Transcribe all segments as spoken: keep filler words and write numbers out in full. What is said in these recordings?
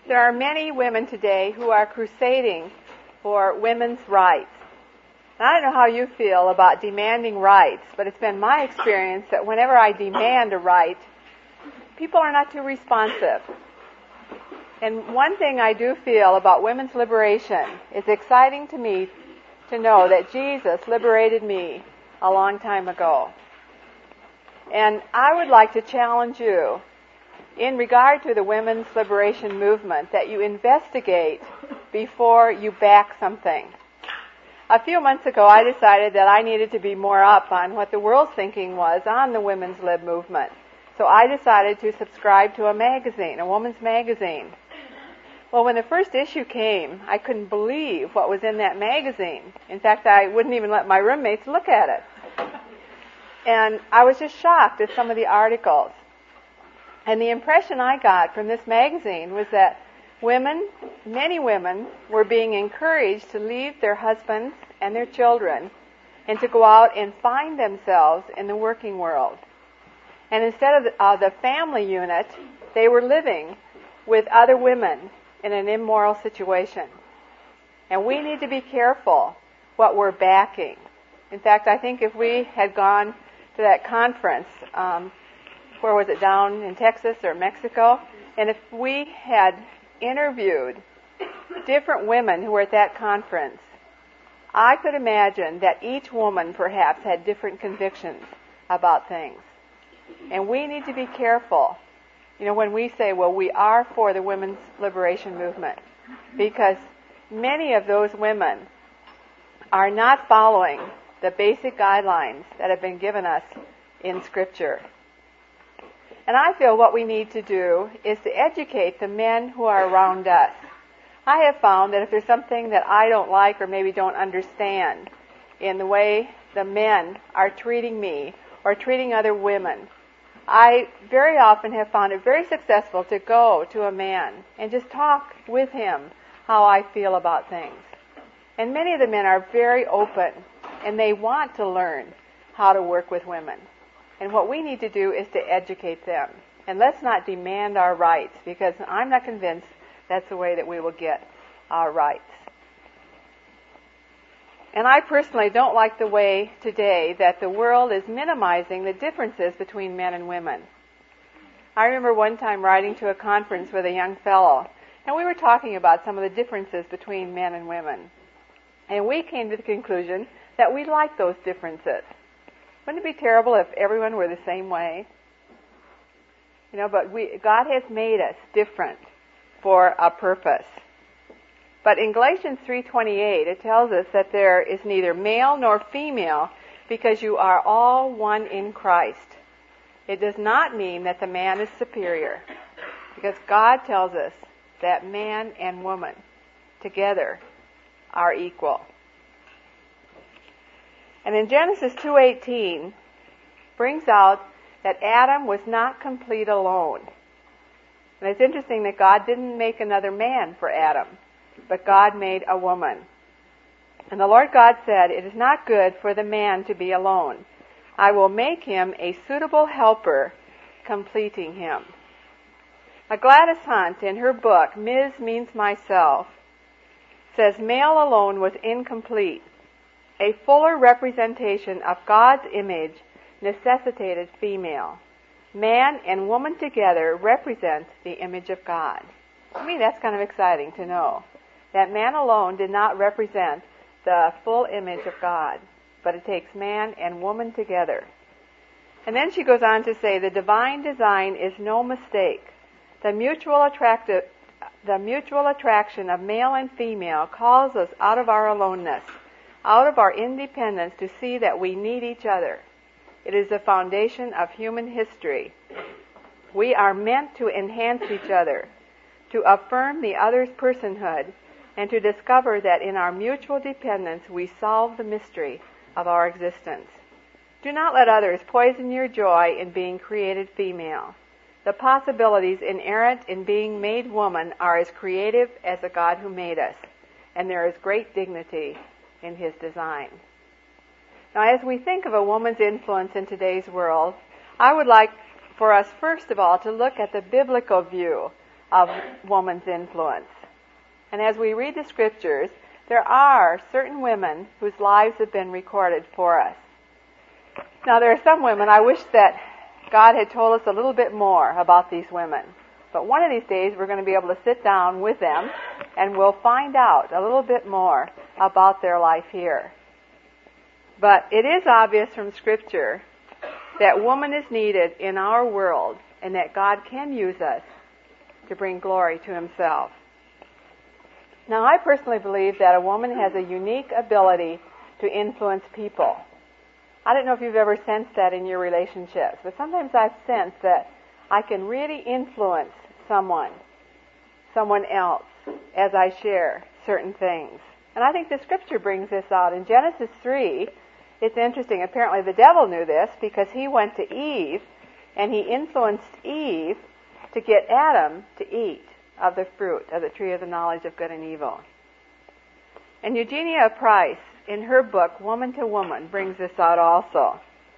There are many women today who are crusading for women's rights. And I don't know how you feel about demanding rights, but it's been my experience that whenever I demand a right, people are not too responsive. And one thing I do feel about women's liberation, it's exciting to me to know that Jesus liberated me a long time ago. And I would like to challenge you in regard to the women's liberation movement that you investigate before you back something. A few months ago, I decided that I needed to be more up on what the world's thinking was on the women's lib movement. So I decided to subscribe to a magazine, a woman's magazine. Well, when the first issue came, I couldn't believe what was in that magazine. In fact, I wouldn't even let my roommates look at it. And I was just shocked at some of the articles. And the impression I got from this magazine was that women, many women, were being encouraged to leave their husbands and their children and to go out and find themselves in the working world. And instead of the, uh, the family unit, they were living with other women in an immoral situation. And we need to be careful what we're backing. In fact, I think if we had gone to that conference, um, where was it, down in Texas or Mexico, and if we had interviewed different women who were at that conference, I could imagine that each woman perhaps had different convictions about things. And we need to be careful, you know, when we say, well, we are for the women's liberation movement, because many of those women are not following the basic guidelines that have been given us in Scripture. And I feel what we need to do is to educate the men who are around us. I have found that if there's something that I don't like or maybe don't understand in the way the men are treating me or treating other women, I very often have found it very successful to go to a man and just talk with him how I feel about things. And many of the men are very open, and they want to learn how to work with women. And what we need to do is to educate them. And let's not demand our rights, because I'm not convinced that's the way that we will get our rights. And I personally don't like the way today that the world is minimizing the differences between men and women. I remember one time riding to a conference with a young fellow, and we were talking about some of the differences between men and women. And we came to the conclusion that we like those differences. Wouldn't it be terrible if everyone were the same way? You know, but we, God has made us different for a purpose. But in Galatians three twenty-eight, it tells us that there is neither male nor female because you are all one in Christ. It does not mean that the man is superior, because God tells us that man and woman together are equal. And in Genesis two eighteen, brings out that Adam was not complete alone. And it's interesting that God didn't make another man for Adam, but God made a woman. And the Lord God said, "It is not good for the man to be alone. I will make him a suitable helper, completing him." Now, Gladys Hunt, in her book, Miz Means Myself, says male alone was incomplete. A fuller representation of God's image necessitated female. Man and woman together represent the image of God. To me, that's kind of exciting to know that man alone did not represent the full image of God, but it takes man and woman together. And then she goes on to say, the divine design is no mistake. The mutual attractive, the mutual attraction of male and female calls us out of our aloneness, out of our independence, to see that we need each other. It is the foundation of human history. We are meant to enhance each other, to affirm the other's personhood, and to discover that in our mutual dependence we solve the mystery of our existence. Do not let others poison your joy in being created female. The possibilities inherent in being made woman are as creative as the God who made us, and there is great dignity in His design. Now, as we think of a woman's influence in today's world, I would like for us, first of all, to look at the biblical view of woman's influence. And as we read the scriptures, there are certain women whose lives have been recorded for us. Now, there are some women, I wish that God had told us a little bit more about these women. But one of these days, we're going to be able to sit down with them, and we'll find out a little bit more about their life here. But it is obvious from Scripture that woman is needed in our world, and that God can use us to bring glory to Himself. Now, I personally believe that a woman has a unique ability to influence people. I don't know if you've ever sensed that in your relationships, but sometimes I've sensed that I can really influence someone, someone else, as I share certain things. And I think the Scripture brings this out. In Genesis three, it's interesting. Apparently the devil knew this because he went to Eve and he influenced Eve to get Adam to eat of the fruit of the tree of the knowledge of good and evil. And Eugenia Price, in her book, Woman to Woman, brings this out also.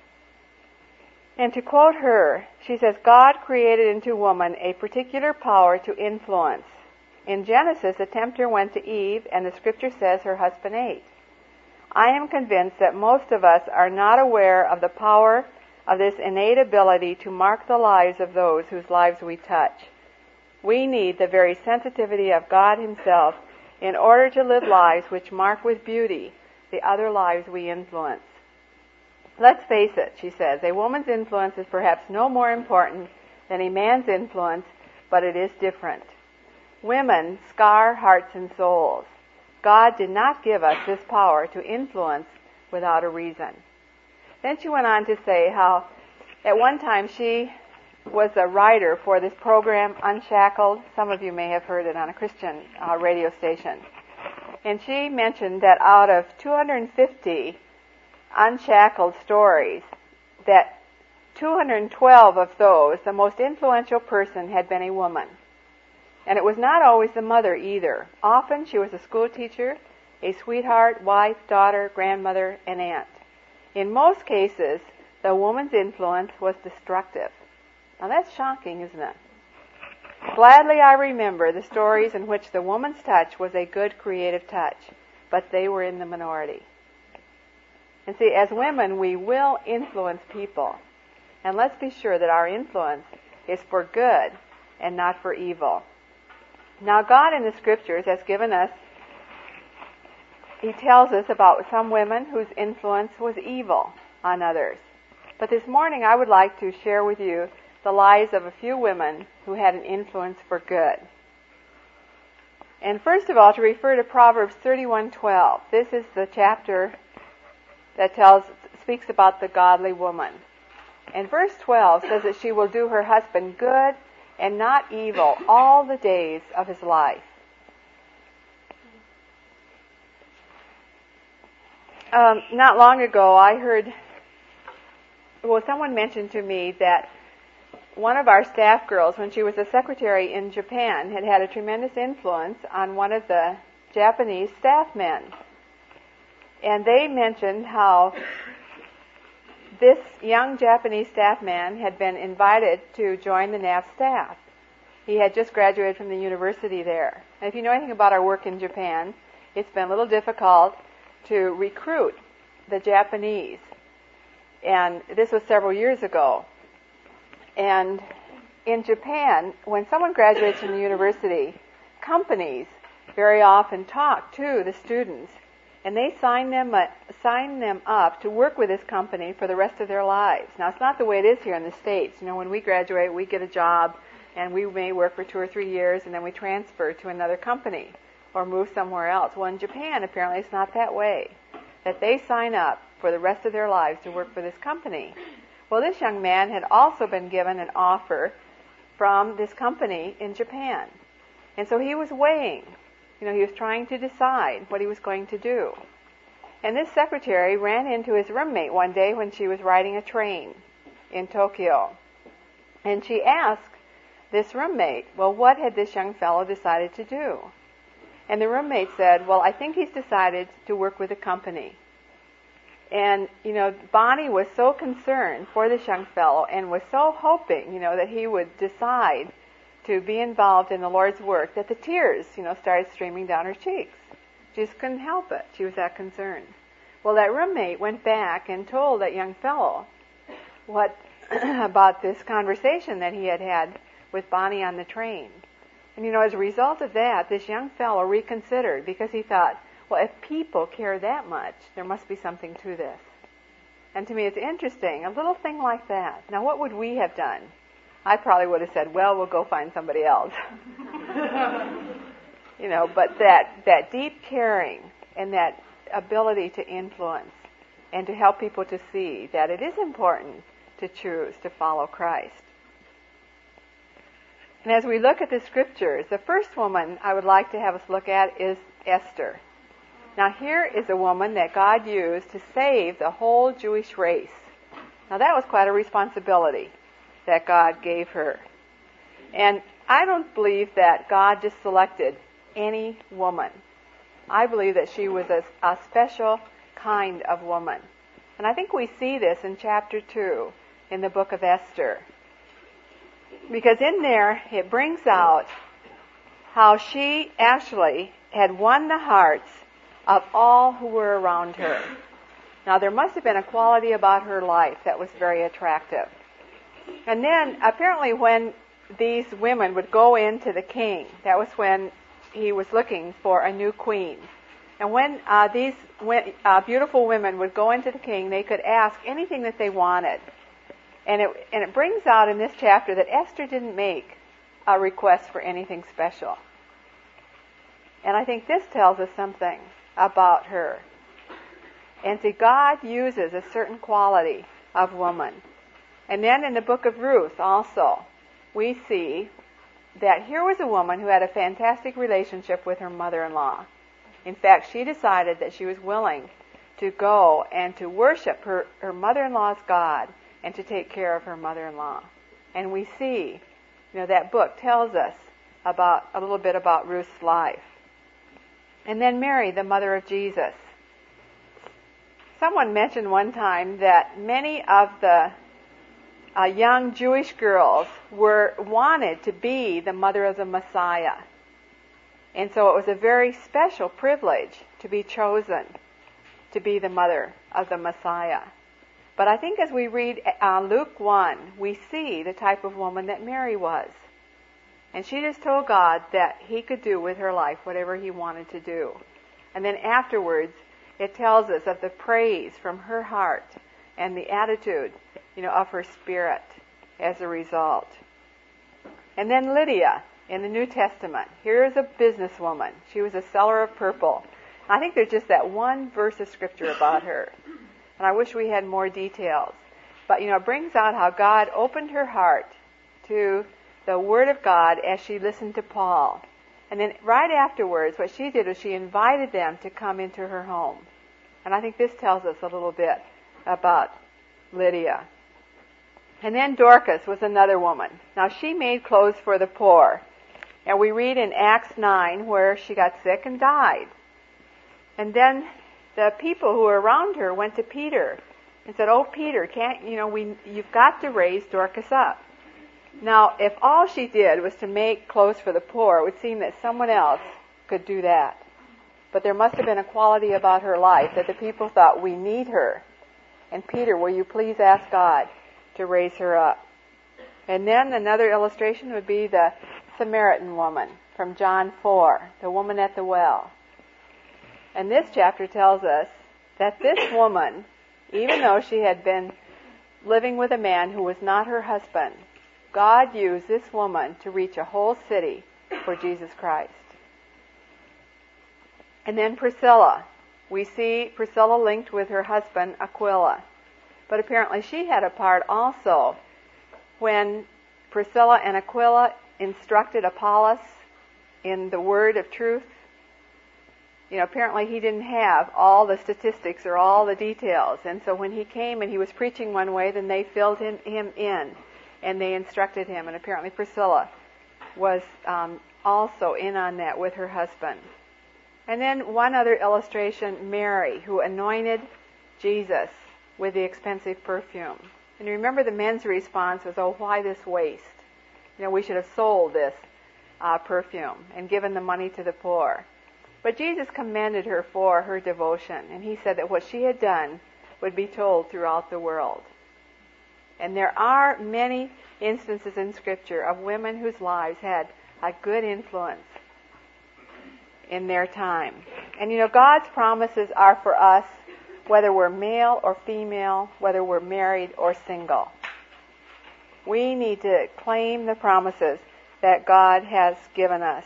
And to quote her, she says, God created into woman a particular power to influence. In Genesis, the tempter went to Eve, and the Scripture says her husband ate. I am convinced that most of us are not aware of the power of this innate ability to mark the lives of those whose lives we touch. We need the very sensitivity of God Himself in order to live lives which mark with beauty the other lives we influence. Let's face it, she says, a woman's influence is perhaps no more important than a man's influence, but it is different. Women scar hearts and souls. God did not give us this power to influence without a reason. Then she went on to say how at one time she was a writer for this program, Unshackled. Some of you may have heard it on a Christian uh, radio station. And she mentioned that out of two hundred fifty unshackled stories, that two hundred twelve of those, the most influential person had been a woman. And it was not always the mother either. Often she was a school teacher, a sweetheart, wife, daughter, grandmother, and aunt. In most cases, the woman's influence was destructive. Now that's shocking, isn't it? Gladly I remember the stories in which the woman's touch was a good creative touch, but they were in the minority. And see, as women, we will influence people. And let's be sure that our influence is for good and not for evil. Now, God in the Scriptures has given us, He tells us about some women whose influence was evil on others. But this morning I would like to share with you the lives of a few women who had an influence for good. And first of all, to refer to Proverbs thirty-one twelve. This is the chapter that tells, speaks about the godly woman. And verse twelve says that she will do her husband good and not evil all the days of his life. Um, not long ago, I heard, well, someone mentioned to me that one of our staff girls, when she was a secretary in Japan, had had a tremendous influence on one of the Japanese staff men. And they mentioned how this young Japanese staff man had been invited to join the N A V staff. He had just graduated from the university there. And if you know anything about our work in Japan, it's been a little difficult to recruit the Japanese. And this was several years ago. And in Japan, when someone graduates from the university, companies very often talk to the students, and they sign them uh, sign them up to work with this company for the rest of their lives. Now, it's not the way it is here in the States. You know, when we graduate, we get a job, and we may work for two or three years, and then we transfer to another company or move somewhere else. Well, in Japan, apparently, it's not that way, that they sign up for the rest of their lives to work for this company. Well, this young man had also been given an offer from this company in Japan. And so he was weighing. You know, he was trying to decide what he was going to do. And this secretary ran into his roommate one day when she was riding a train in Tokyo. And she asked this roommate, well, what had this young fellow decided to do? And the roommate said, well, I think he's decided to work with a company. And, you know, Bonnie was so concerned for this young fellow and was so hoping, you know, that he would decide to be involved in the Lord's work that the tears, you know, started streaming down her cheeks. She just couldn't help it. She was that concerned. Well, that roommate went back and told that young fellow what about this conversation that he had had with Bonnie on the train. And, you know, as a result of that, this young fellow reconsidered because he thought, well, if people care that much, there must be something to this. And to me, it's interesting, a little thing like that. Now, what would we have done? I probably would have said, well, we'll go find somebody else. You know, but that, that deep caring and that ability to influence and to help people to see that it is important to choose to follow Christ. And as we look at the scriptures, the first woman I would like to have us look at is Esther. Now here is a woman that God used to save the whole Jewish race. Now that was quite a responsibility that God gave her. And I don't believe that God just selected any woman. I believe that she was a, a special kind of woman. And I think we see this in chapter two in the book of Esther. Because in there it brings out how she actually had won the hearts of all who were around her. Now there must have been a quality about her life that was very attractive. And then apparently when these women would go into the king, that was when he was looking for a new queen. And when uh, these uh, beautiful women would go into the king, they could ask anything that they wanted. And it, and it brings out in this chapter that Esther didn't make a request for anything special. And I think this tells us something about her. And see, God uses a certain quality of woman. And then in the book of Ruth also, we see that here was a woman who had a fantastic relationship with her mother-in-law. In fact, she decided that she was willing to go and to worship her, her mother-in-law's God and to take care of her mother-in-law. And we see, you know, that book tells us about a little bit about Ruth's life. And then Mary, the mother of Jesus. Someone mentioned one time that many of the uh, young Jewish girls were wanted to be the mother of the Messiah. And so it was a very special privilege to be chosen to be the mother of the Messiah. But I think as we read uh, Luke one, we see the type of woman that Mary was. And she just told God that he could do with her life whatever he wanted to do. And then afterwards, it tells us of the praise from her heart and the attitude, you know, of her spirit as a result. And then Lydia in the New Testament. Here is a businesswoman. She was a seller of purple. I think there's just that one verse of scripture about her. And I wish we had more details. But, you know, it brings out how God opened her heart to the Word of God as she listened to Paul. And then right afterwards, what she did was she invited them to come into her home. And I think this tells us a little bit about Lydia. And then Dorcas was another woman. Now she made clothes for the poor. And we read in Acts nine where she got sick and died. And then the people who were around her went to Peter and said, "Oh, Peter, can't you know we you've got to raise Dorcas up." Now, if all she did was to make clothes for the poor, it would seem that someone else could do that. But there must have been a quality about her life that the people thought, we need her. And Peter, will you please ask God to raise her up? And then another illustration would be the Samaritan woman from John four, the woman at the well. And this chapter tells us that this woman, even though she had been living with a man who was not her husband, God used this woman to reach a whole city for Jesus Christ. And then Priscilla. We see Priscilla linked with her husband Aquila. But apparently she had a part also when Priscilla and Aquila instructed Apollos in the word of truth. You know, apparently he didn't have all the statistics or all the details. And so when he came and he was preaching one way, then they filled him, him in. And they instructed him, and apparently Priscilla was um, also in on that with her husband. And then one other illustration, Mary, who anointed Jesus with the expensive perfume. And remember the men's response was, "Oh, why this waste?" You know, we should have sold this uh, perfume and given the money to the poor. But Jesus commended her for her devotion, and he said that what she had done would be told throughout the world. And there are many instances in Scripture of women whose lives had a good influence in their time. And you know, God's promises are for us, whether we're male or female, whether we're married or single. We need to claim the promises that God has given us.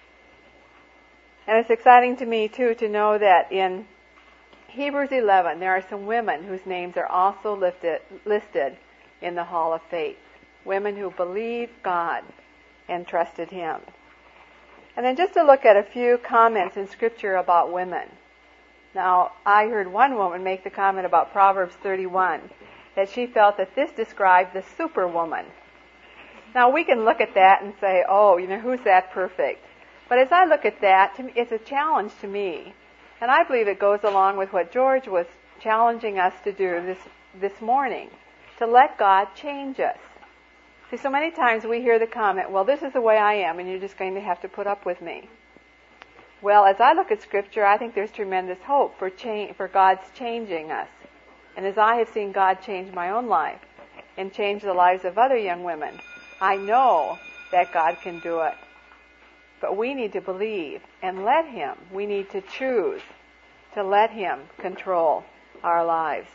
And it's exciting to me, too, to know that in Hebrews eleven, there are some women whose names are also lifted, listed in the Hall of Faith. Women who believed God and trusted Him. And then just to look at a few comments in Scripture about women. Now, I heard one woman make the comment about Proverbs thirty-one, that she felt that this described the superwoman. Now, we can look at that and say, oh, you know, who's that perfect? But as I look at that, to me, it's a challenge to me. And I believe it goes along with what George was challenging us to do this, this morning, to let God change us. See, so many times we hear the comment, well, this is the way I am, and you're just going to have to put up with me. Well, as I look at Scripture, I think there's tremendous hope for change, for God's changing us. And as I have seen God change my own life and change the lives of other young women, I know that God can do it. But we need to believe and let Him. We need to choose to let Him control our lives.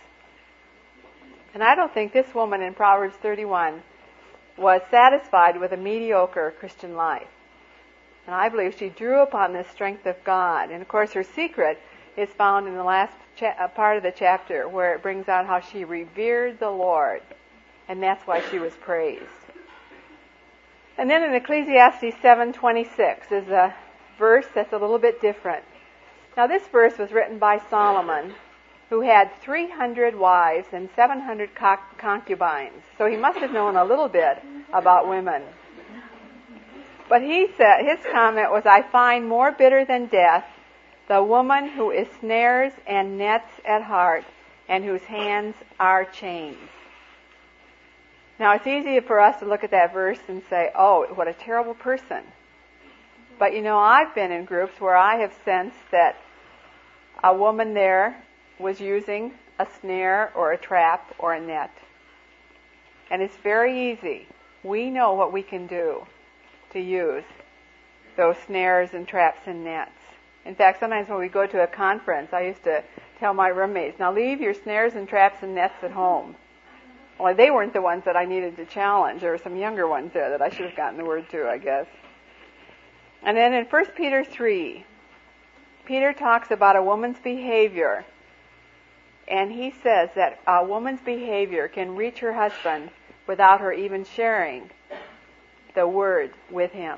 And I don't think this woman in Proverbs thirty-one was satisfied with a mediocre Christian life. And I believe she drew upon the strength of God. And of course her secret is found in the last cha- part of the chapter, where it brings out how she revered the Lord. And that's why she was praised. And then in Ecclesiastes seven twenty-six is a verse that's a little bit different. Now this verse was written by Solomon, who had three hundred wives and seven hundred concubines. So he must have known a little bit about women. But he said, his comment was, I find more bitter than death the woman who is snares and nets at heart and whose hands are chains. Now, it's easy for us to look at that verse and say, oh, what a terrible person. But, you know, I've been in groups where I have sensed that a woman there was using a snare or a trap or a net. And it's very easy. We know what we can do to use those snares and traps and nets. In fact, sometimes when we go to a conference, I used to tell my roommates, now leave your snares and traps and nets at home. Well, they weren't the ones that I needed to challenge. There were some younger ones there that I should have gotten the word to, I guess. And then in First Peter three, Peter talks about a woman's behavior. And he says that a woman's behavior can reach her husband without her even sharing the word with him.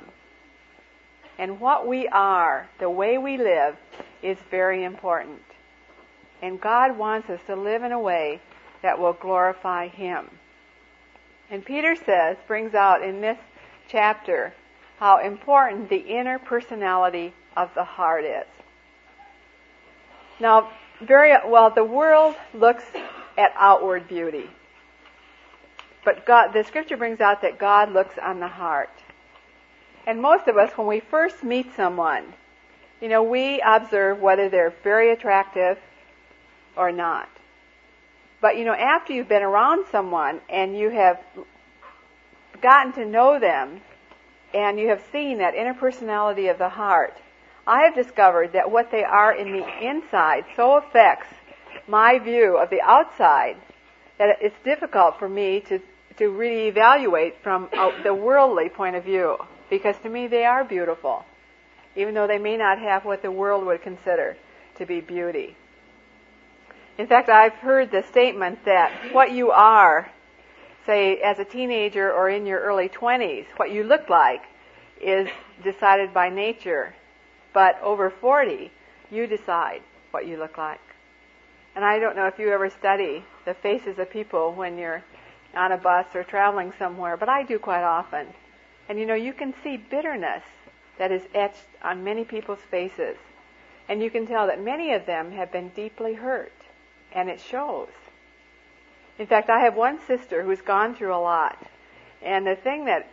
And what we are, the way we live, is very important. And God wants us to live in a way that will glorify Him. And Peter says, brings out in this chapter, how important the inner personality of the heart is. Now, very well, the world looks at outward beauty. But God, the Scripture brings out that God looks on the heart. And most of us, when we first meet someone, you know, we observe whether they're very attractive or not. But, you know, after you've been around someone and you have gotten to know them and you have seen that inner personality of the heart, I have discovered that what they are in the inside so affects my view of the outside that it's difficult for me to, to really evaluate from the worldly point of view. Because to me they are beautiful, even though they may not have what the world would consider to be beauty. In fact, I've heard the statement that what you are, say, as a teenager or in your early twenties, what you look like is decided by nature. But over forty, you decide what you look like. And I don't know if you ever study the faces of people when you're on a bus or traveling somewhere, but I do quite often. And you know, you can see bitterness that is etched on many people's faces. And you can tell that many of them have been deeply hurt. And it shows. In fact, I have one sister who's gone through a lot. And the thing that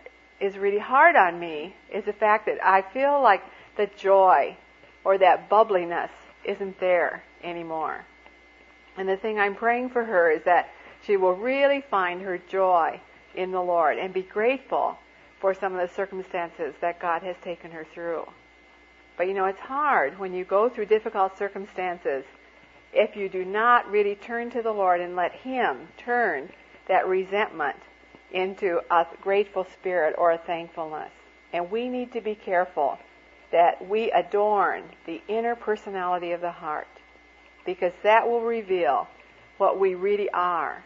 is really hard on me is the fact that I feel like the joy or that bubbliness isn't there anymore. And the thing I'm praying for her is that she will really find her joy in the Lord and be grateful for some of the circumstances that God has taken her through. But you know, it's hard when you go through difficult circumstances if you do not really turn to the Lord and let Him turn that resentment into a grateful spirit or a thankfulness. And we need to be careful that we adorn the inner personality of the heart, because that will reveal what we really are.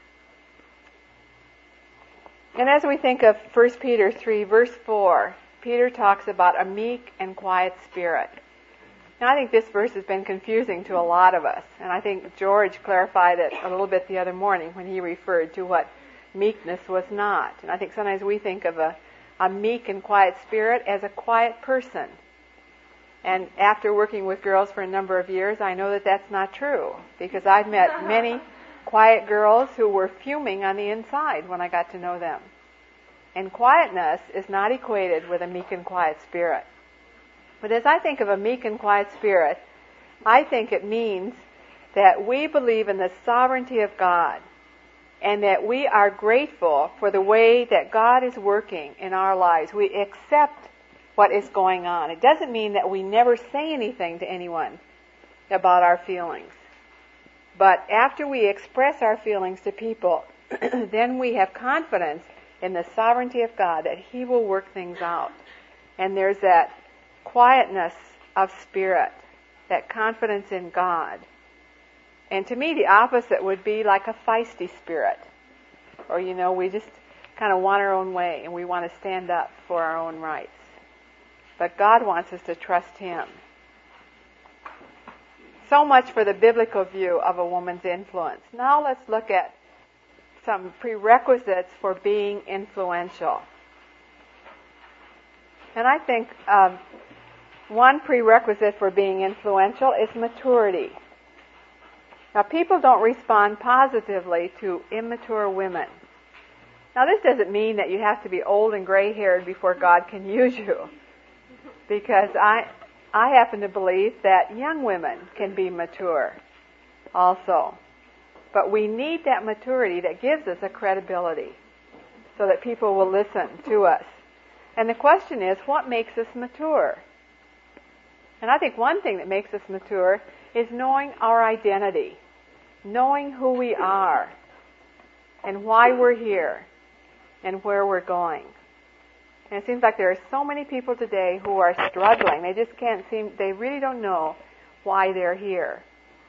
And as we think of First Peter three, verse four, Peter talks about a meek and quiet spirit. Now, I think this verse has been confusing to a lot of us, and I think George clarified it a little bit the other morning when he referred to what meekness was not. And I think sometimes we think of a, a meek and quiet spirit as a quiet person. And after working with girls for a number of years, I know that that's not true, because I've met many quiet girls who were fuming on the inside when I got to know them. And quietness is not equated with a meek and quiet spirit. But as I think of a meek and quiet spirit, I think it means that we believe in the sovereignty of God, and that we are grateful for the way that God is working in our lives. We accept what is going on. It doesn't mean that we never say anything to anyone about our feelings. But after we express our feelings to people, then we have confidence in the sovereignty of God that He will work things out. And there's that quietness of spirit, that confidence in God. And to me, the opposite would be like a feisty spirit. Or, you know, we just kind of want our own way and we want to stand up for our own rights. But God wants us to trust Him. So much for the biblical view of a woman's influence. Now let's look at some prerequisites for being influential. And I think um, one prerequisite for being influential is maturity. Now, people don't respond positively to immature women. Now, this doesn't mean that you have to be old and gray-haired before God can use you, because I I happen to believe that young women can be mature also. But we need that maturity that gives us a credibility so that people will listen to us. And the question is, what makes us mature? And I think one thing that makes us mature is knowing our identity, knowing who we are, and why we're here, and where we're going. And it seems like there are so many people today who are struggling. They just can't seem, they really don't know why they're here.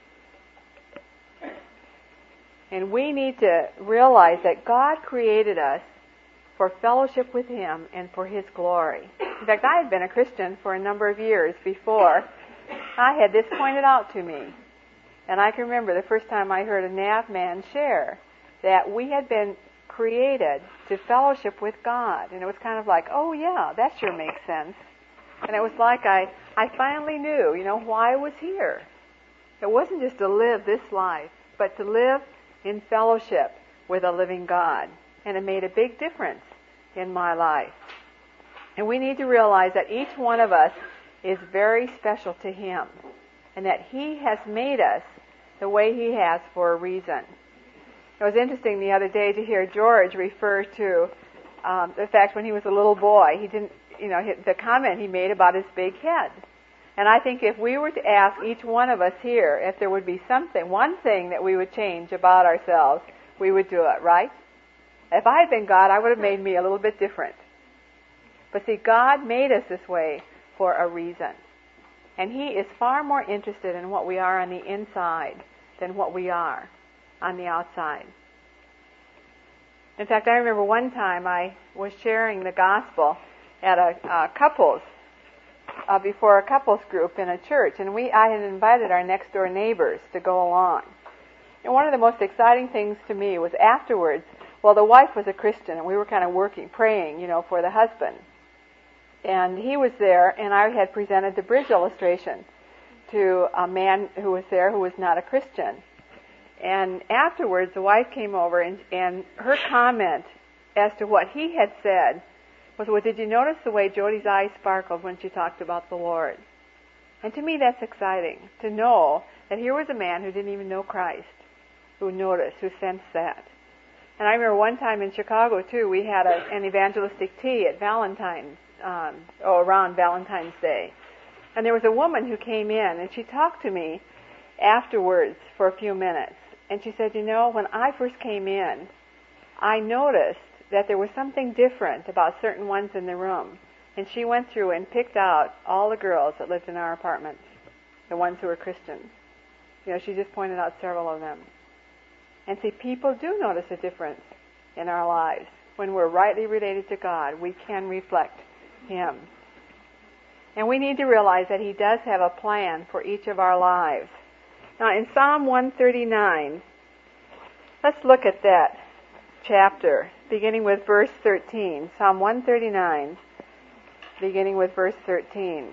And we need to realize that God created us for fellowship with Him and for His glory. In fact, I had been a Christian for a number of years before I had this pointed out to me. And I can remember the first time I heard a N A V man share that we had been created to fellowship with God. And it was kind of like, oh yeah, that sure makes sense. And it was like I, I finally knew, you know, why I was here. It wasn't just to live this life, but to live in fellowship with a living God. And it made a big difference in my life. And we need to realize that each one of us is very special to Him, and that He has made us the way He has for a reason. It was interesting the other day to hear George refer to um, the fact when he was a little boy, he didn't, you know, the comment he made about his big head. And I think if we were to ask each one of us here if there would be something, one thing that we would change about ourselves, we would do it, right? If I had been God, I would have made me a little bit different. But see, God made us this way for a reason. And He is far more interested in what we are on the inside than what we are on the outside. In fact, I remember one time I was sharing the gospel at a, a couples, uh, before a couples group in a church, and we I had invited our next door neighbors to go along. And one of the most exciting things to me was afterwards, well, the wife was a Christian, and we were kind of working, praying, you know, for the husband. And he was there, and I had presented the bridge illustration to a man who was there who was not a Christian. And afterwards, the wife came over, and, and her comment as to what he had said was, well, did you notice the way Jody's eyes sparkled when she talked about the Lord? And to me that's exciting, to know that here was a man who didn't even know Christ, who noticed, who sensed that. And I remember one time in Chicago, too, we had a, an evangelistic tea at Valentine's, um, oh, around Valentine's Day. And there was a woman who came in, and she talked to me afterwards for a few minutes. And she said, you know, when I first came in, I noticed that there was something different about certain ones in the room. And she went through and picked out all the girls that lived in our apartments, the ones who were Christians. You know, she just pointed out several of them. And see, people do notice a difference in our lives. When we're rightly related to God, we can reflect Him. And we need to realize that He does have a plan for each of our lives. Now, in Psalm one thirty-nine, let's look at that chapter, beginning with verse thirteen. Psalm one thirty-nine, beginning with verse thirteen.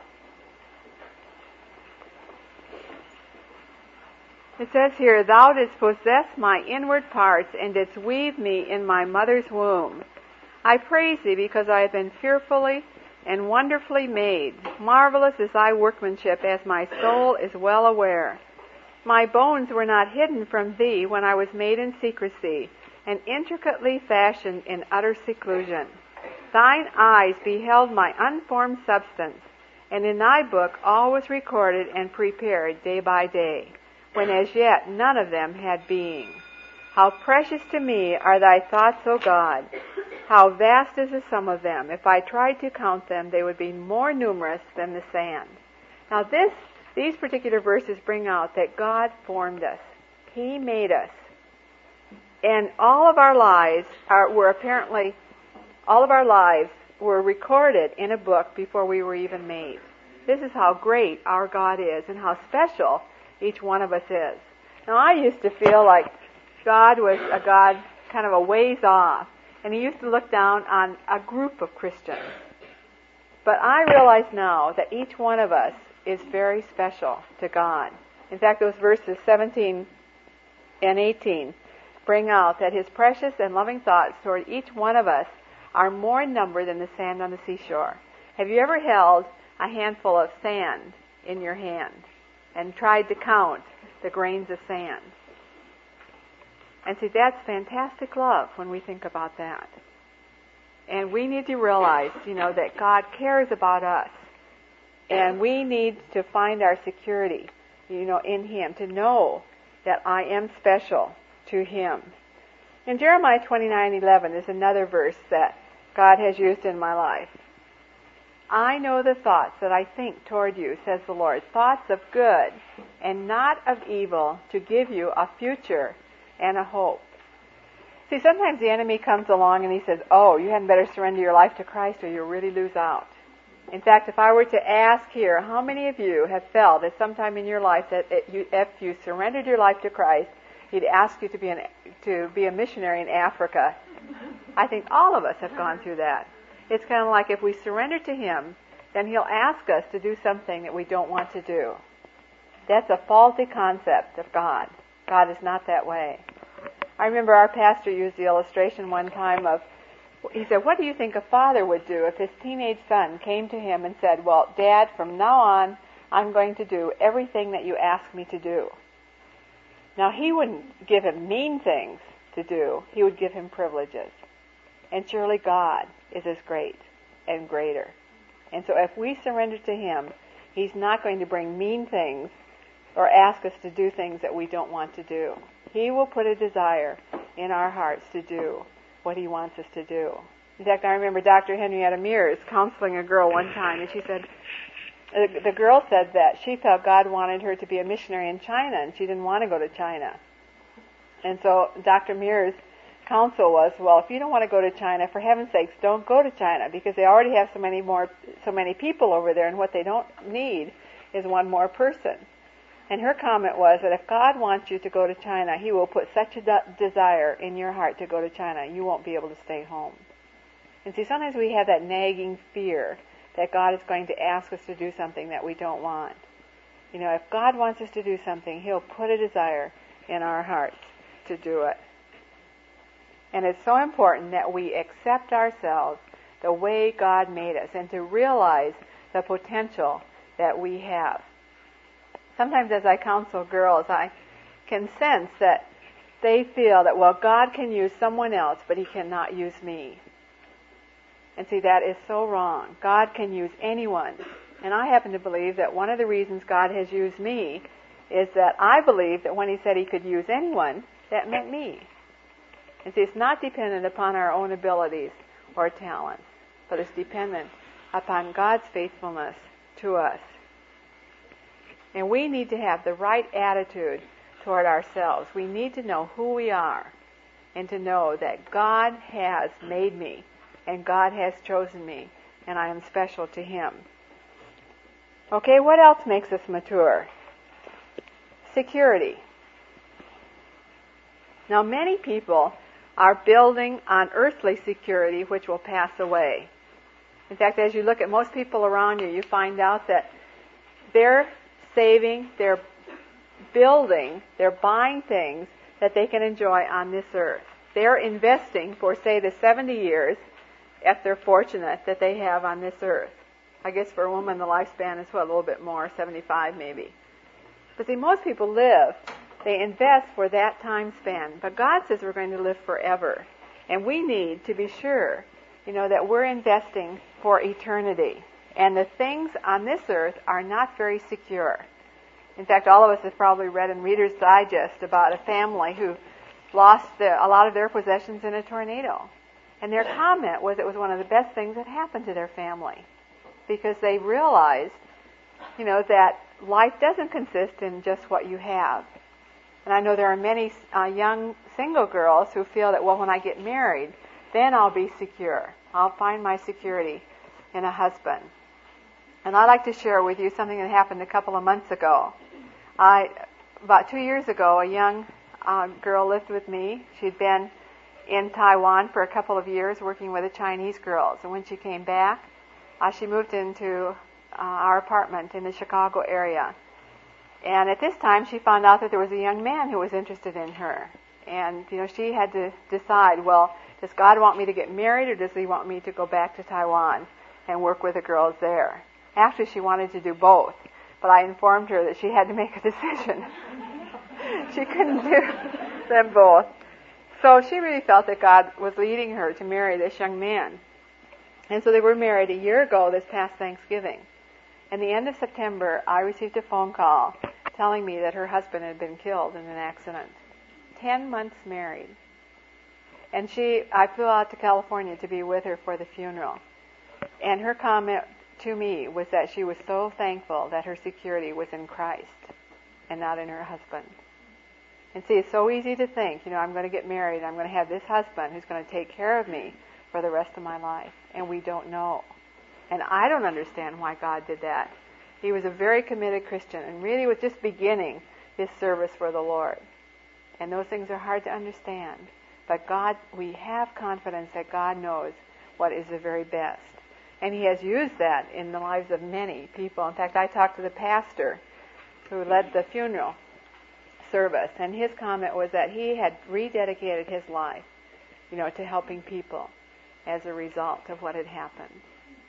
It says here, Thou didst possess my inward parts, and didst weave me in my mother's womb. I praise Thee because I have been fearfully and wonderfully made. Marvelous is Thy workmanship, as my soul is well aware. My bones were not hidden from Thee when I was made in secrecy, and intricately fashioned in utter seclusion. Thine eyes beheld my unformed substance, and in Thy book all was recorded and prepared day by day, when as yet none of them had being. How precious to me are Thy thoughts, O God! How vast is the sum of them! If I tried to count them, they would be more numerous than the sand. Now this, these particular verses bring out that God formed us. He made us. And all of our lives are, were apparently, all of our lives were recorded in a book before we were even made. This is how great our God is and how special each one of us is. Now, I used to feel like God was a God kind of a ways off, and He used to look down on a group of Christians. But I realize now that each one of us is very special to God. In fact, those verses seventeen and eighteen bring out that His precious and loving thoughts toward each one of us are more in number than the sand on the seashore. Have you ever held a handful of sand in your hand and tried to count the grains of sand? And see, that's fantastic love when we think about that. And we need to realize, you know, that God cares about us. And we need to find our security, you know, in Him, to know that I am special to Him. In Jeremiah twenty-nine eleven is another verse that God has used in my life. I know the thoughts that I think toward you, says the Lord, thoughts of good and not of evil, to give you a future and a hope. See, sometimes the enemy comes along and he says, oh, you hadn't better surrender your life to Christ or you'll really lose out. In fact, if I were to ask here, how many of you have felt at some time in your life that it, you, if you surrendered your life to Christ, He'd ask you to be, an, to be a missionary in Africa? I think all of us have gone through that. It's kind of like if we surrender to Him, then He'll ask us to do something that we don't want to do. That's a faulty concept of God. God is not that way. I remember our pastor used the illustration one time of, he said, what do you think a father would do if his teenage son came to him and said, well, Dad, from now on, I'm going to do everything that you ask me to do. Now, he wouldn't give him mean things to do. He would give him privileges. And surely God is as great and greater. And so if we surrender to Him, He's not going to bring mean things or ask us to do things that we don't want to do. He will put a desire in our hearts to do what He wants us to do. In fact, I remember Doctor Henrietta Mears counseling a girl one time, and she said, the girl said that she felt God wanted her to be a missionary in China, and she didn't want to go to China. And so Doctor Mears' counsel was, well, if you don't want to go to China, for heaven's sakes, don't go to China, because they already have so many more, so many people over there, and what they don't need is one more person. And her comment was that if God wants you to go to China, He will put such a de- desire in your heart to go to China, you won't be able to stay home. And see, sometimes we have that nagging fear that God is going to ask us to do something that we don't want. You know, if God wants us to do something, He'll put a desire in our hearts to do it. And it's so important that we accept ourselves the way God made us and to realize the potential that we have. Sometimes as I counsel girls, I can sense that they feel that, well, God can use someone else, but He cannot use me. And see, that is so wrong. God can use anyone. And I happen to believe that one of the reasons God has used me is that I believe that when He said He could use anyone, that meant me. And see, it's not dependent upon our own abilities or talents, but it's dependent upon God's faithfulness to us. And we need to have the right attitude toward ourselves. We need to know who we are and to know that God has made me and God has chosen me and I am special to Him. Okay, what else makes us mature? Security. Now, many people are building on earthly security which will pass away. In fact, as you look at most people around you, you find out that they're saving, they're building, they're buying things that they can enjoy on this earth. They're investing for, say, the seventy years, if they're fortunate, that they have on this earth. I guess for a woman the lifespan is, what, a little bit more, seventy-five maybe. But see, most people live, they invest for that time span. But God says we're going to live forever. And we need to be sure, you know, that we're investing for eternity. And the things on this earth are not very secure. In fact, all of us have probably read in Reader's Digest about a family who lost the, a lot of their possessions in a tornado. And their comment was it was one of the best things that happened to their family, because they realized, you know, that life doesn't consist in just what you have. And I know there are many uh, young single girls who feel that, well, when I get married, then I'll be secure. I'll find my security in a husband. And I'd like to share with you something that happened a couple of months ago. I, about two years ago, a young uh, girl lived with me. She'd been in Taiwan for a couple of years working with the Chinese girls. And when she came back, uh, she moved into uh, our apartment in the Chicago area. And at this time, she found out that there was a young man who was interested in her. And, you know, she had to decide, well, does God want me to get married or does He want me to go back to Taiwan and work with the girls there? Actually, she wanted to do both. But I informed her that she had to make a decision. She couldn't do them both. So she really felt that God was leading her to marry this young man. And so they were married a year ago, this past Thanksgiving. And the end of September, I received a phone call telling me that her husband had been killed in an accident. Ten months married. And she, I flew out to California to be with her for the funeral. And her comment to me was that she was so thankful that her security was in Christ and not in her husband. And see, it's so easy to think, you know, I'm going to get married, I'm going to have this husband who's going to take care of me for the rest of my life. And we don't know. And I don't understand why God did that. He was a very committed Christian and really was just beginning his service for the Lord. And those things are hard to understand. But God, we have confidence that God knows what is the very best. And He has used that in the lives of many people. In fact, I talked to the pastor who led the funeral service, and his comment was that he had rededicated his life, you know, to helping people as a result of what had happened.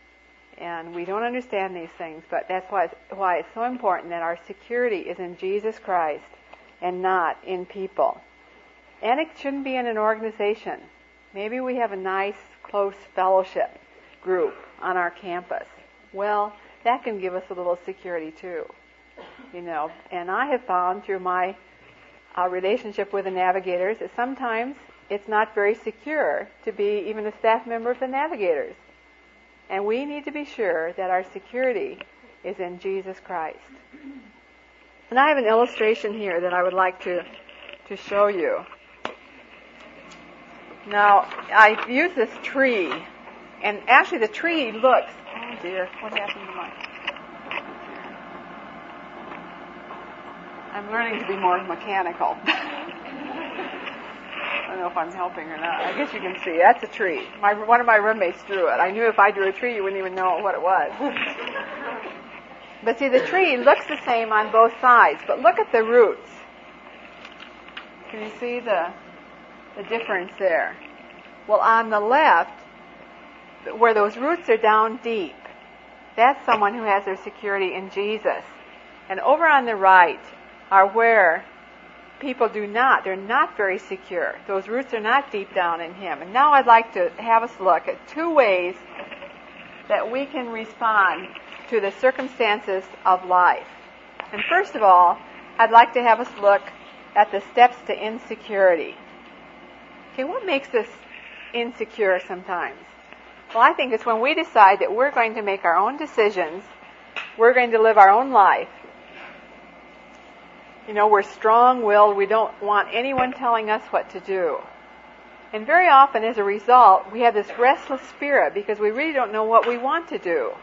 And we don't understand these things, but that's why it's, why it's so important that our security is in Jesus Christ and not in people. And it shouldn't be in an organization. Maybe we have a nice, close fellowship group on our campus. Well, that can give us a little security too, you know. And I have found through my uh, relationship with the Navigators that sometimes it's not very secure to be even a staff member of the Navigators. And we need to be sure that our security is in Jesus Christ. And I have an illustration here that I would like to, to show you. Now, I use this tree. And actually the tree looks, oh dear, what happened to my... I'm learning to be more mechanical. I don't know if I'm helping or not. I guess you can see, that's a tree. My, one of my roommates drew it. I knew if I drew a tree, you wouldn't even know what it was. But see, the tree looks the same on both sides, but look at the roots. Can you see the, the difference there? Well, on the left, where those roots are down deep, that's someone who has their security in Jesus. And over on the right are where people do not, they're not very secure. Those roots are not deep down in Him. And now I'd like to have us look at two ways that we can respond to the circumstances of life. And first of all, I'd like to have us look at the steps to insecurity. Okay, what makes us insecure sometimes? Well, I think it's when we decide that we're going to make our own decisions, we're going to live our own life. You know, we're strong-willed, we don't want anyone telling us what to do. And very often, as a result, we have this restless spirit because we really don't know what we want to do.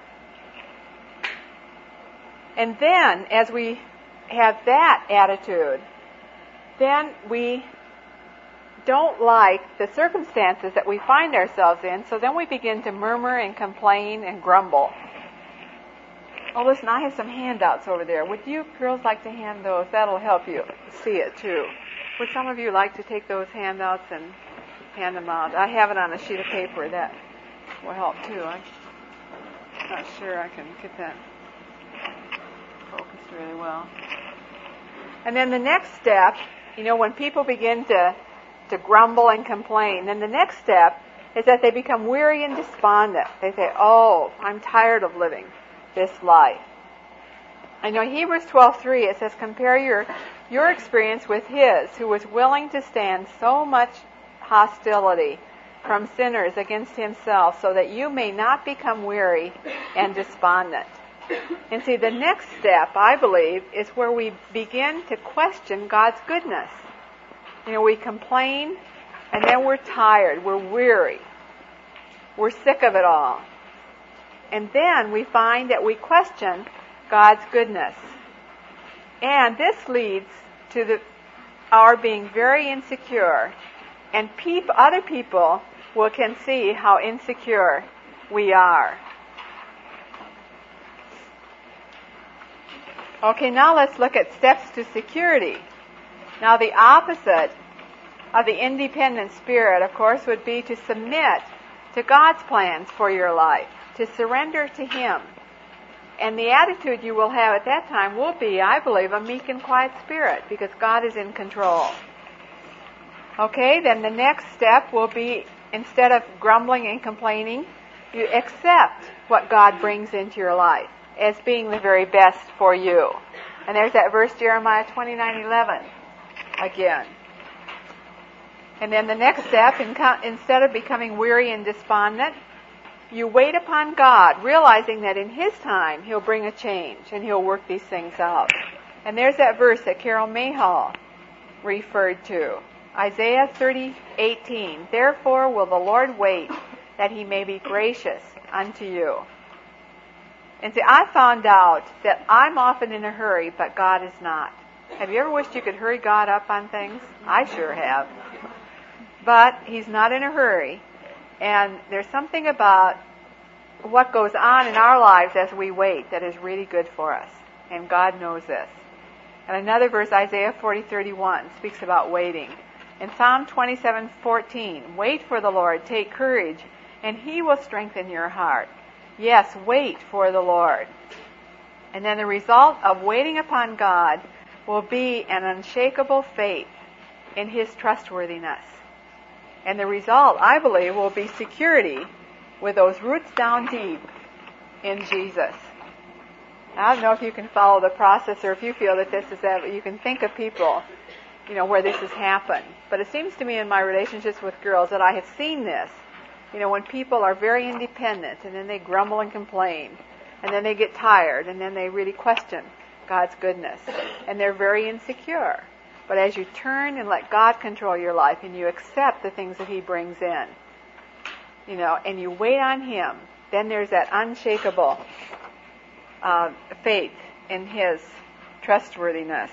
And then, as we have that attitude, then we don't like the circumstances that we find ourselves in, so then we begin to murmur and complain and grumble. Oh, listen, I have some handouts over there. Would you girls like to hand those? That'll help you see it, too. Would some of you like to take those handouts and hand them out? I have it on a sheet of paper. That will help, too. I'm not sure I can get that focused really well. And then the next step, you know, when people begin to, to grumble and complain, then the next step is that they become weary and despondent. They say, oh, I'm tired of living this life. I know Hebrews twelve three, it says, compare your, your experience with His, who was willing to stand so much hostility from sinners against Himself, so that you may not become weary and despondent. And see, the next step, I believe, is where we begin to question God's goodness. You know, we complain, and then we're tired, we're weary, we're sick of it all. And then we find that we question God's goodness. And this leads to the, our being very insecure. And peop, other people will can see how insecure we are. Okay, now let's look at steps to security. Now the opposite of the independent spirit, of course, would be to submit to God's plans for your life, to surrender to Him. And the attitude you will have at that time will be, I believe, a meek and quiet spirit, because God is in control. Okay, then the next step will be, instead of grumbling and complaining, you accept what God brings into your life as being the very best for you. And there's that verse, Jeremiah twenty-nine eleven, again. And then the next step, instead of becoming weary and despondent, you wait upon God, realizing that in His time, He'll bring a change and He'll work these things out. And there's that verse that Carol Mayhall referred to, Isaiah thirty eighteen. Therefore will the Lord wait, that He may be gracious unto you. And see, I found out that I'm often in a hurry, but God is not. Have you ever wished you could hurry God up on things? I sure have. But He's not in a hurry. And there's something about what goes on in our lives as we wait that is really good for us. And God knows this. And another verse, Isaiah forty thirty-one, speaks about waiting. In Psalm twenty-seven fourteen, wait for the Lord, take courage, and He will strengthen your heart. Yes, wait for the Lord. And then the result of waiting upon God will be an unshakable faith in His trustworthiness. And the result, I believe, will be security with those roots down deep in Jesus. I don't know if you can follow the process, or if you feel that this is that you can think of people, you know, where this has happened. But it seems to me in my relationships with girls that I have seen this. You know, when people are very independent, and then they grumble and complain, and then they get tired, and then they really question God's goodness, and they're very insecure. But as you turn and let God control your life, and you accept the things that He brings in, you know, and you wait on Him, then there's that unshakable uh, faith in His trustworthiness.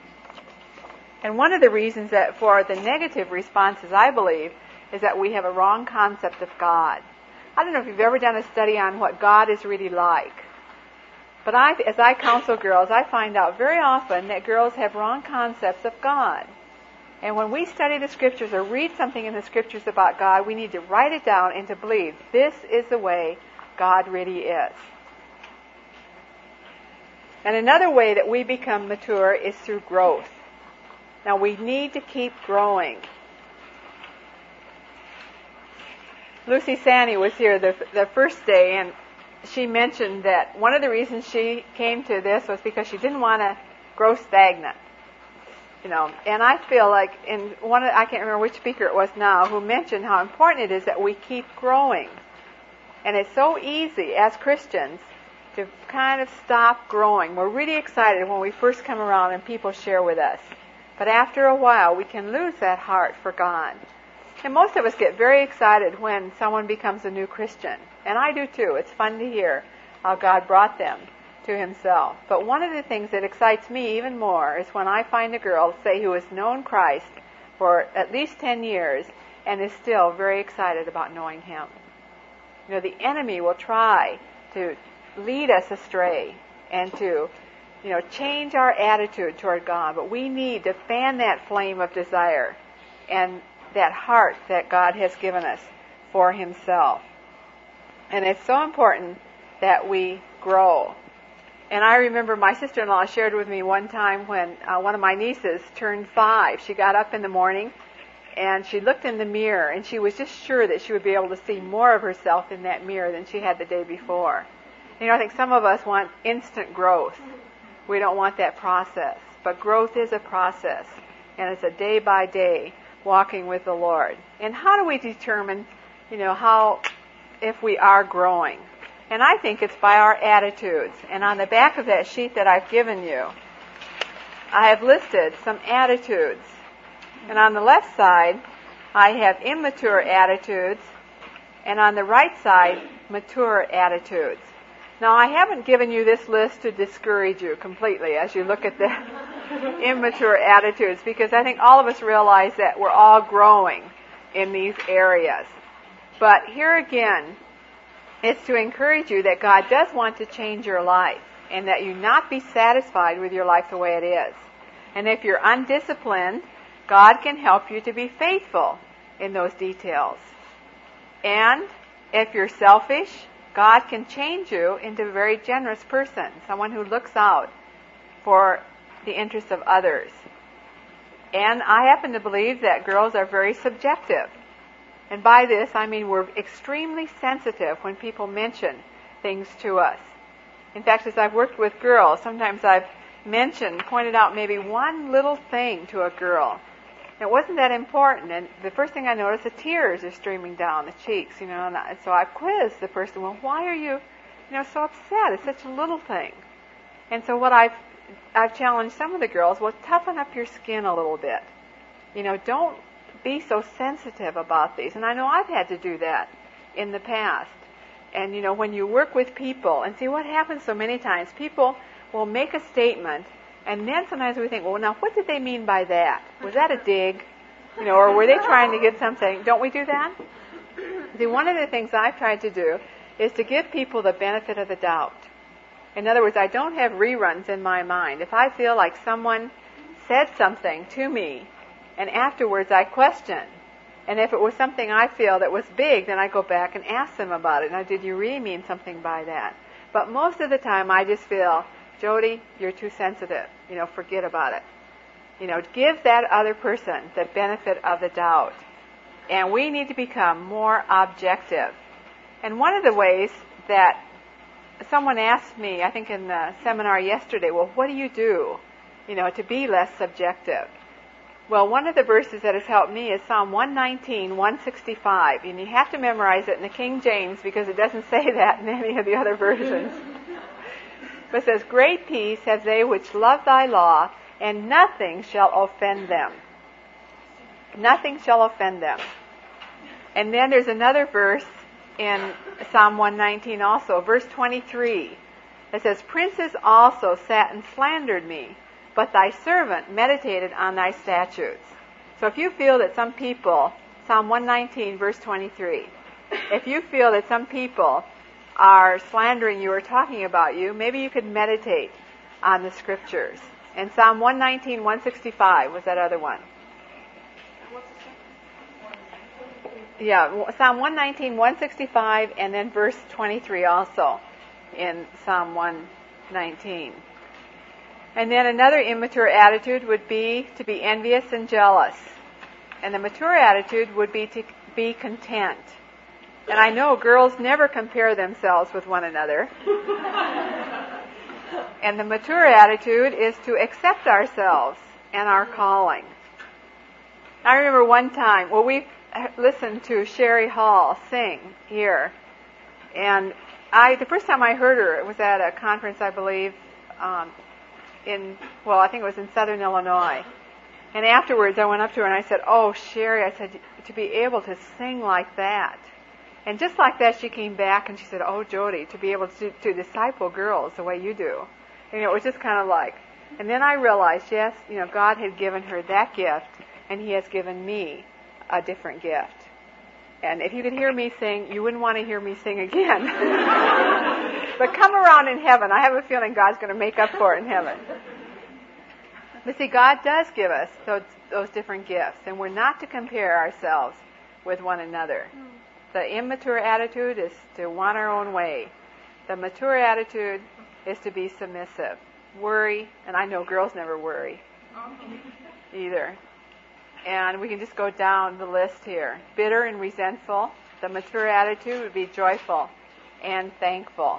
And one of the reasons that for the negative responses, I believe, is that we have a wrong concept of God. I don't know if you've ever done a study on what God is really like. But I, as I counsel girls, I find out very often that girls have wrong concepts of God. And when we study the Scriptures or read something in the Scriptures about God, we need to write it down and to believe this is the way God really is. And another way that we become mature is through growth. Now we need to keep growing. Lucy Sanny was here the, the first day, and she mentioned that one of the reasons she came to this was because she didn't want to grow stagnant. You know, and I feel like in one of, I can't remember which speaker it was now, who mentioned how important it is that we keep growing. And it's so easy as Christians to kind of stop growing. We're really excited when we first come around and people share with us. But after a while, we can lose that heart for God. And most of us get very excited when someone becomes a new Christian. And I do too. It's fun to hear how God brought them to Himself. But one of the things that excites me even more is when I find a girl, say, who has known Christ for at least ten years and is still very excited about knowing Him. You know, the enemy will try to lead us astray and to, you know, change our attitude toward God. But we need to fan that flame of desire and that heart that God has given us for Himself. And it's so important that we grow. And I remember my sister-in-law shared with me one time when uh, one of my nieces turned five. She got up in the morning and she looked in the mirror and she was just sure that she would be able to see more of herself in that mirror than she had the day before. You know, I think some of us want instant growth. We don't want that process. But growth is a process, and it's a day-by-day walking with the Lord. And how do we determine, you know, how, if we are growing? And I think it's by our attitudes. And on the back of that sheet that I've given you, I have listed some attitudes. And on the left side, I have immature attitudes, and on the right side, mature attitudes. Now, I haven't given you this list to discourage you completely as you look at the immature attitudes, because I think all of us realize that we're all growing in these areas. But here again, it's to encourage you that God does want to change your life and that you not be satisfied with your life the way it is. And if you're undisciplined, God can help you to be faithful in those details. And if you're selfish, God can change you into a very generous person, someone who looks out for the interests of others. And I happen to believe that girls are very subjective. And by this, I mean we're extremely sensitive when people mention things to us. In fact, as I've worked with girls, sometimes I've mentioned, pointed out maybe one little thing to a girl. And it wasn't that important. And the first thing I noticed, the tears are streaming down the cheeks, you know. And I, so I quizzed the person, well, why are you, you know, so upset? It's such a little thing. And so what I've, I've challenged some of the girls, well, toughen up your skin a little bit. You know, don't be so sensitive about these. And I know I've had to do that in the past. And, you know, when you work with people, and see what happens so many times, people will make a statement, and then sometimes we think, well, now, what did they mean by that? Was that a dig? You know, or were they trying to get something? Don't we do that? See, one of the things I've tried to do is to give people the benefit of the doubt. In other words, I don't have reruns in my mind. If I feel like someone said something to me, and afterwards I question, and if it was something I feel that was big, then I go back and ask them about it. Now, did you really mean something by that? But most of the time I just feel, Jody, you're too sensitive. You know, forget about it. You know, give that other person the benefit of the doubt. And we need to become more objective. And one of the ways that someone asked me, I think in the seminar yesterday, well, what do you do, you know, to be less subjective? Well, one of the verses that has helped me is Psalm one nineteen, one sixty-five. And you have to memorize it in the King James because it doesn't say that in any of the other versions. But it says, great peace have they which love thy law, and nothing shall offend them. Nothing shall offend them. And then there's another verse in Psalm one nineteen also, verse twenty-three. It says, princes also sat and slandered me, but thy servant meditated on thy statutes. So if you feel that some people, Psalm one nineteen, verse twenty-three, if you feel that some people are slandering you or talking about you, maybe you could meditate on the Scriptures. And Psalm one nineteen, one sixty-five was that other one. Yeah, Psalm one nineteen, one sixty-five, and then verse twenty-three also in Psalm one nineteen. And then another immature attitude would be to be envious and jealous. And the mature attitude would be to be content. And I know girls never compare themselves with one another. And the mature attitude is to accept ourselves and our calling. I remember one time, well, we listened to Sherry Hall sing here. And I, the first time I heard her, it was at a conference, I believe, um, in, well, I think it was in Southern Illinois. And afterwards, I went up to her and I said, "Oh, Sherry," I said, "to be able to sing like that." And just like that, she came back and she said, "Oh, Jody, to be able to, to disciple girls the way you do." And, you know, it was just kind of like, and then I realized, yes, you know, God had given her that gift, and He has given me a different gift. And if you could hear me sing, you wouldn't want to hear me sing again. But come around in heaven. I have a feeling God's going to make up for it in heaven. But see, God does give us those, those different gifts, and we're not to compare ourselves with one another. The immature attitude is to want our own way. The mature attitude is to be submissive. Worry, and I know girls never worry either. And we can just go down the list here. Bitter and resentful. The mature attitude would be joyful and thankful.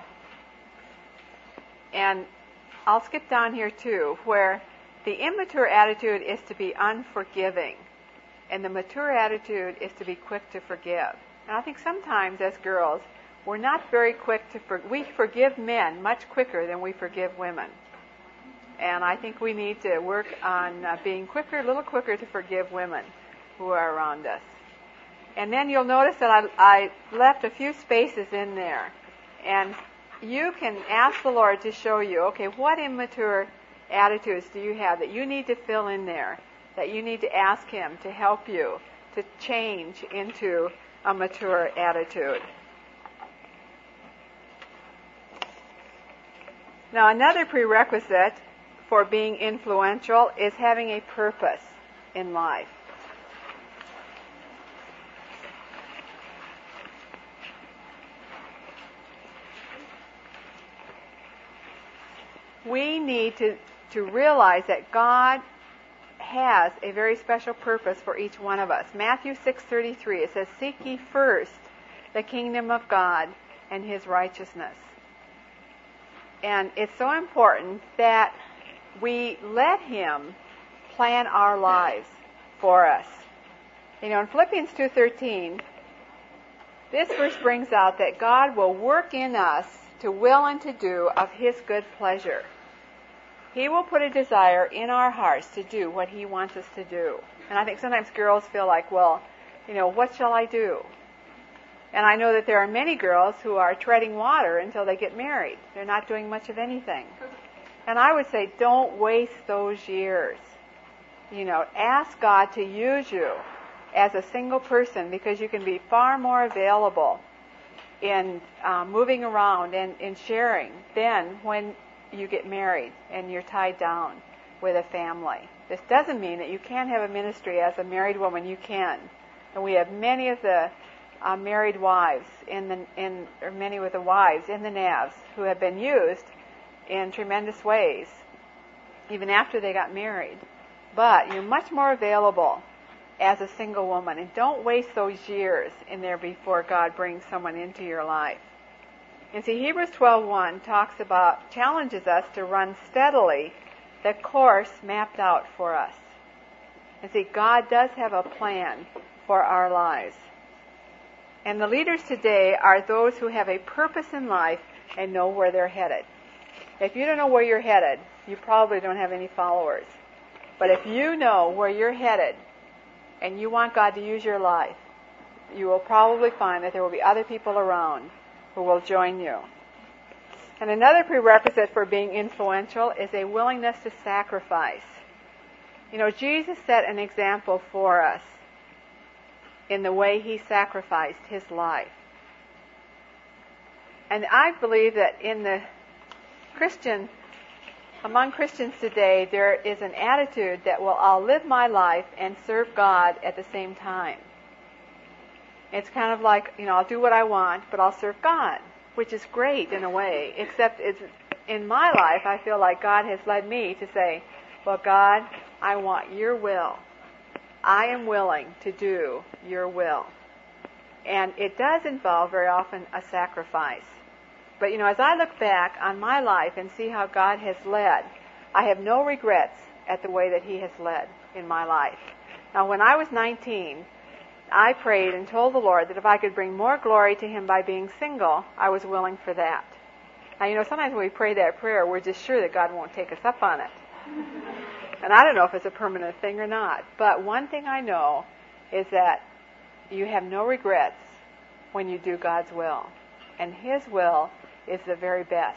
And I'll skip down here too, where the immature attitude is to be unforgiving, and the mature attitude is to be quick to forgive. And I think sometimes as girls, we're not very quick to forgive. We forgive men much quicker than we forgive women. And I think we need to work on uh, being quicker, a little quicker to forgive women who are around us. And then you'll notice that I, I left a few spaces in there. And you can ask the Lord to show you, okay, what immature attitudes do you have that you need to fill in there, that you need to ask Him to help you to change into a mature attitude. Now, another prerequisite for being influential is having a purpose in life. We need to, to realize that God has a very special purpose for each one of us. Matthew six thirty-three, it says, "Seek ye first the kingdom of God and His righteousness." And it's so important that we let Him plan our lives for us. You know, in Philippians two thirteen, this verse brings out that God will work in us to will and to do of His good pleasure. He will put a desire in our hearts to do what He wants us to do. And I think sometimes girls feel like, well, you know, what shall I do? And I know that there are many girls who are treading water until they get married. They're not doing much of anything. And I would say, don't waste those years. You know, ask God to use you as a single person, because you can be far more available in uh, moving around and in sharing than when you get married and you're tied down with a family. This doesn't mean that you can't have a ministry as a married woman. You can. And we have many of the uh, married wives, in the, in, or many with the wives in the N A Vs who have been used in tremendous ways, even after they got married. But you're much more available as a single woman. And don't waste those years in there before God brings someone into your life. And see, Hebrews twelve one talks about, challenges us to run steadily the course mapped out for us. And see, God does have a plan for our lives. And the leaders today are those who have a purpose in life and know where they're headed. If you don't know where you're headed, you probably don't have any followers. But if you know where you're headed and you want God to use your life, you will probably find that there will be other people around who will join you. And another prerequisite for being influential is a willingness to sacrifice. You know, Jesus set an example for us in the way He sacrificed His life. And I believe that in the Christian among Christians today, there is an attitude that, well, I'll live my life and serve God at the same time. It's kind of like, you know, I'll do what I want, but I'll serve God, which is great in a way, except it's, in my life, I feel like God has led me to say, well, God, I want your will. I am willing to do your will. And it does involve very often a sacrifice. But, you know, as I look back on my life and see how God has led, I have no regrets at the way that He has led in my life. Now, when I was nineteen, I prayed and told the Lord that if I could bring more glory to Him by being single, I was willing for that. Now, you know, sometimes when we pray that prayer, we're just sure that God won't take us up on it. And I don't know if it's a permanent thing or not. But one thing I know is that you have no regrets when you do God's will. And His will is the very best.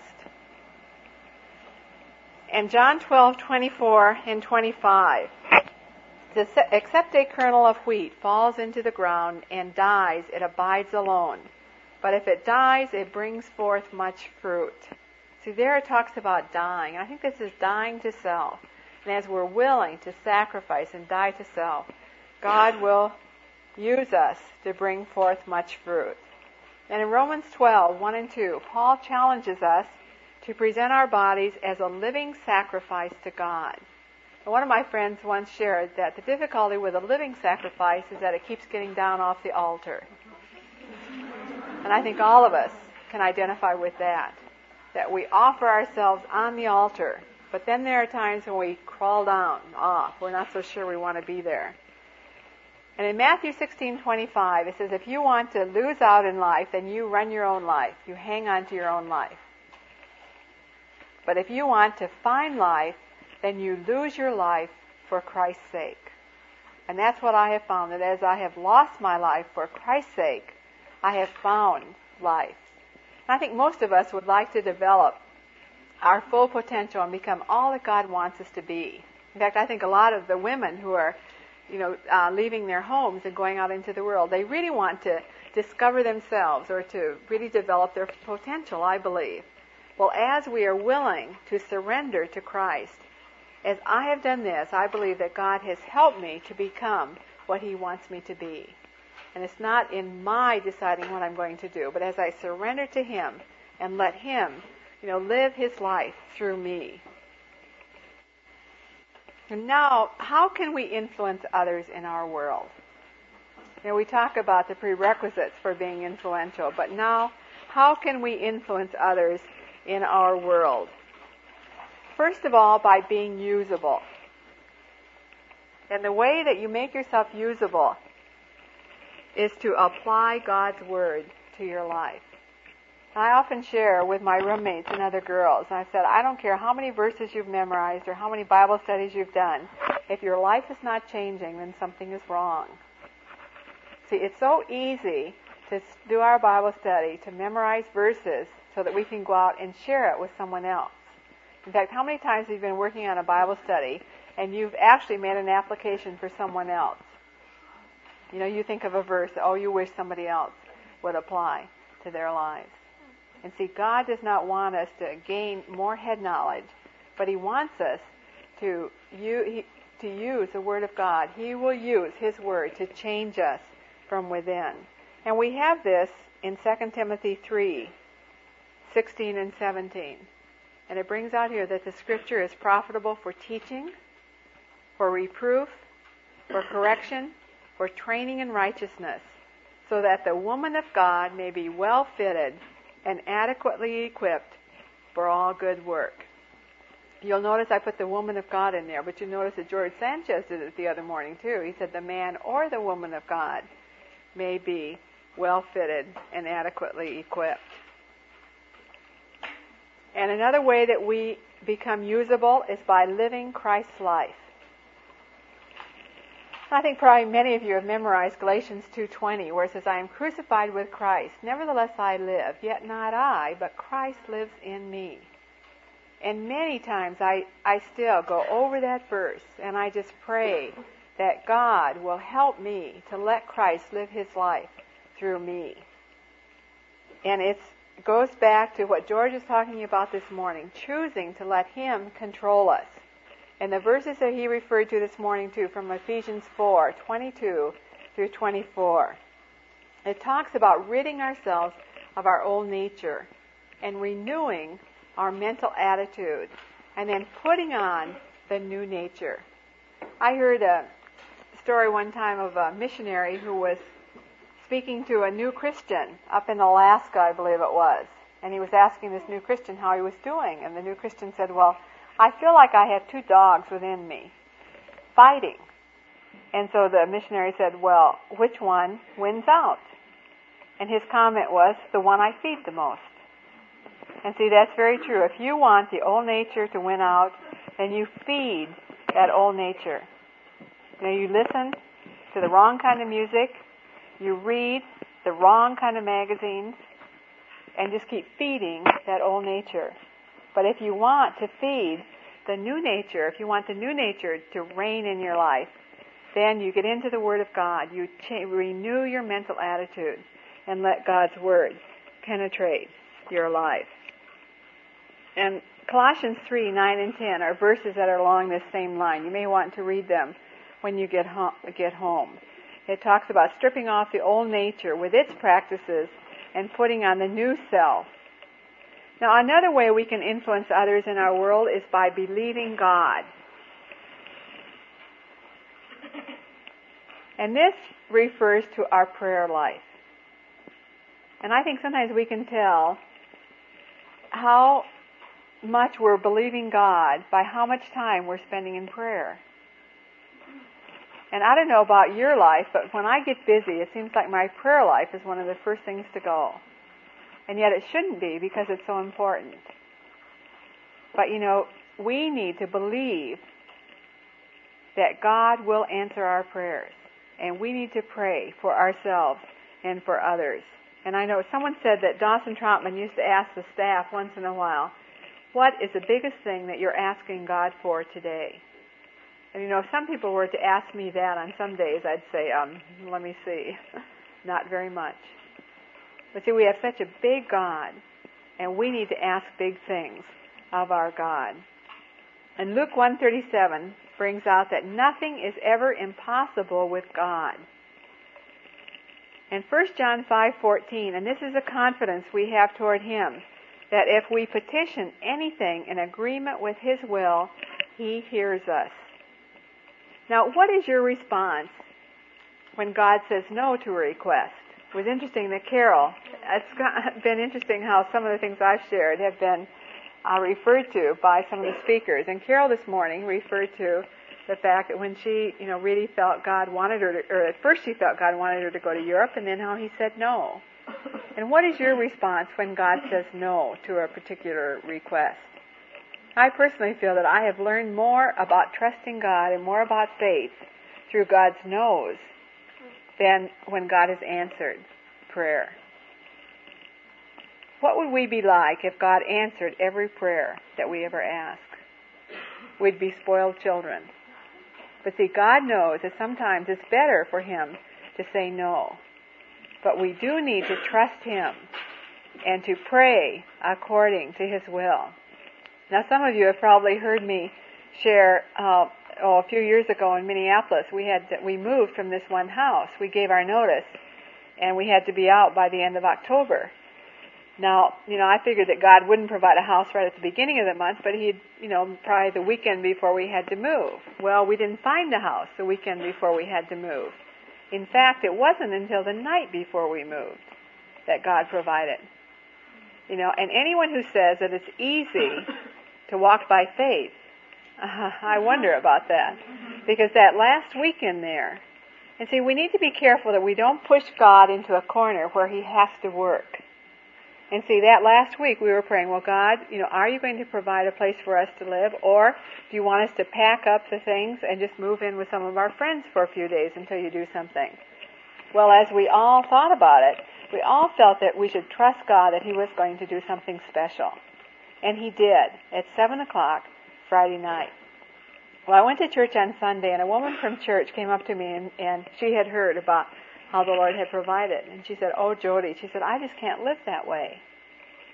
And John twelve, twenty-four and twenty-five, except a kernel of wheat falls into the ground and dies, it abides alone. But if it dies, it brings forth much fruit. See, there it talks about dying. And I think this is dying to self. And as we're willing to sacrifice and die to self, God will use us to bring forth much fruit. And in Romans twelve, one and two, Paul challenges us to present our bodies as a living sacrifice to God. And one of my friends once shared that the difficulty with a living sacrifice is that it keeps getting down off the altar. And I think all of us can identify with that, that we offer ourselves on the altar, but then there are times when we crawl down off. We're not so sure we want to be there. And in Matthew sixteen twenty-five, it says, if you want to lose out in life, then you run your own life. You hang on to your own life. But if you want to find life, then you lose your life for Christ's sake. And that's what I have found, that as I have lost my life for Christ's sake, I have found life. And I think most of us would like to develop our full potential and become all that God wants us to be. In fact, I think a lot of the women who are you know, uh, leaving their homes and going out into the world, they really want to discover themselves or to really develop their potential, I believe. Well, as we are willing to surrender to Christ, as I have done this, I believe that God has helped me to become what He wants me to be. And it's not in my deciding what I'm going to do, but as I surrender to Him and let Him, you know, live His life through me. And now, how can we influence others in our world? You know, we talk about the prerequisites for being influential, but now, how can we influence others in our world? First of all, by being usable. And the way that you make yourself usable is to apply God's Word to your life. I often share with my roommates and other girls, and I said, I don't care how many verses you've memorized or how many Bible studies you've done. If your life is not changing, then something is wrong. See, it's so easy to do our Bible study, to memorize verses so that we can go out and share it with someone else. In fact, how many times have you been working on a Bible study and you've actually made an application for someone else? You know, you think of a verse, oh, you wish somebody else would apply to their lives. And see, God does not want us to gain more head knowledge, but He wants us to, u- to use the Word of God. He will use His Word to change us from within. And we have this in Second Timothy three, sixteen and seventeen. And it brings out here that the Scripture is profitable for teaching, for reproof, for correction, for training in righteousness, so that the woman of God may be well fitted and adequately equipped for all good work. You'll notice I put the woman of God in there, but you notice that George Sanchez did it the other morning too. He said the man or the woman of God may be well fitted and adequately equipped. And another way that we become usable is by living Christ's life. I think probably many of you have memorized Galatians two twenty, where it says, I am crucified with Christ. Nevertheless I live, yet not I, but Christ lives in me. And many times I, I still go over that verse and I just pray that God will help me to let Christ live His life through me. And it's goes back to what George is talking about this morning, choosing to let Him control us. And the verses that he referred to this morning too, from Ephesians four, twenty-two through twenty-four. It talks about ridding ourselves of our old nature and renewing our mental attitude and then putting on the new nature. I heard a story one time of a missionary who was speaking to a new Christian up in Alaska, I believe it was. And he was asking this new Christian how he was doing. And the new Christian said, well, I feel like I have two dogs within me fighting. And so the missionary said, well, which one wins out? And his comment was, the one I feed the most. And see, that's very true. If you want the old nature to win out, then you feed that old nature. You know, you listen to the wrong kind of music, you read the wrong kind of magazines, and just keep feeding that old nature. But if you want to feed the new nature, if you want the new nature to reign in your life, then you get into the Word of God. You cha- renew your mental attitude and let God's Word penetrate your life. And Colossians three, nine and ten are verses that are along this same line. You may want to read them when you get home. Get home. It talks about stripping off the old nature with its practices and putting on the new self. Now, another way we can influence others in our world is by believing God. And this refers to our prayer life. And I think sometimes we can tell how much we're believing God by how much time we're spending in prayer. And I don't know about your life, but when I get busy, it seems like my prayer life is one of the first things to go. And yet it shouldn't be, because it's so important. But you know, we need to believe that God will answer our prayers. And we need to pray for ourselves and for others. And I know someone said that Dawson Trotman used to ask the staff once in a while, what is the biggest thing that you're asking God for today? And you know, if some people were to ask me that on some days, I'd say, um, let me see, not very much. But see, we have such a big God, and we need to ask big things of our God. And Luke one thirty-seven brings out that nothing is ever impossible with God. And First John five fourteen, and this is a confidence we have toward Him, that if we petition anything in agreement with His will, He hears us. Now, what is your response when God says no to a request? It was interesting that Carol, it's been interesting how some of the things I've shared have been uh, referred to by some of the speakers. And Carol this morning referred to the fact that when she, you know, really felt God wanted her to, or at first she felt God wanted her to go to Europe, and then how He said no. And what is your response when God says no to a particular request? I personally feel that I have learned more about trusting God and more about faith through God's no's than when God has answered prayer. What would we be like if God answered every prayer that we ever ask? We'd be spoiled children. But see, God knows that sometimes it's better for Him to say no. But we do need to trust Him and to pray according to His will. Now, some of you have probably heard me share, uh, oh, a few years ago in Minneapolis, we had we moved from this one house. We gave our notice, and we had to be out by the end of October. Now, you know, I figured that God wouldn't provide a house right at the beginning of the month, but He'd, you know, probably the weekend before we had to move. Well, we didn't find a house the weekend before we had to move. In fact, it wasn't until the night before we moved that God provided. You know, and anyone who says that it's easy to walk by faith, uh, I wonder about that. Because that last weekend there, and see, we need to be careful that we don't push God into a corner where He has to work. And see, that last week we were praying, well, God, you know, are you going to provide a place for us to live? Or do you want us to pack up the things and just move in with some of our friends for a few days until you do something? Well, as we all thought about it, we all felt that we should trust God that He was going to do something special. And He did, at seven o'clock Friday night. Well, I went to church on Sunday, and a woman from church came up to me, and, and she had heard about how the Lord had provided. And she said, oh, Jody, she said, I just can't live that way.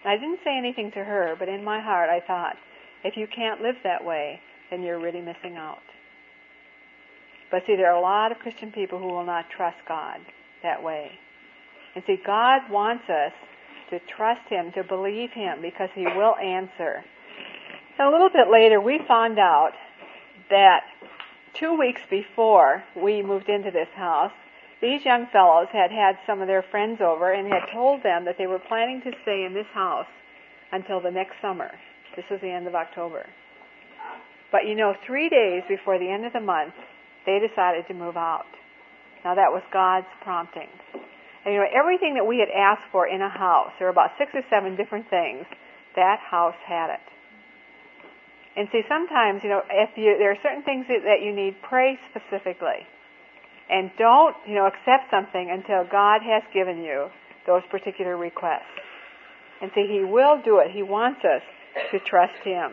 And I didn't say anything to her, but in my heart I thought, if you can't live that way, then you're really missing out. But see, there are a lot of Christian people who will not trust God that way. And see, God wants us to trust Him, to believe Him, because He will answer. And a little bit later, we found out that two weeks before we moved into this house, these young fellows had had some of their friends over and had told them that they were planning to stay in this house until the next summer. This was the end of October. But you know, three days before the end of the month, they decided to move out. Now that was God's prompting. And you know, everything that we had asked for in a house, there were about six or seven different things, that house had it. And see, sometimes, you know, if you, there are certain things that, that you need, pray specifically. And don't, you know, accept something until God has given you those particular requests. And see, He will do it. He wants us to trust Him.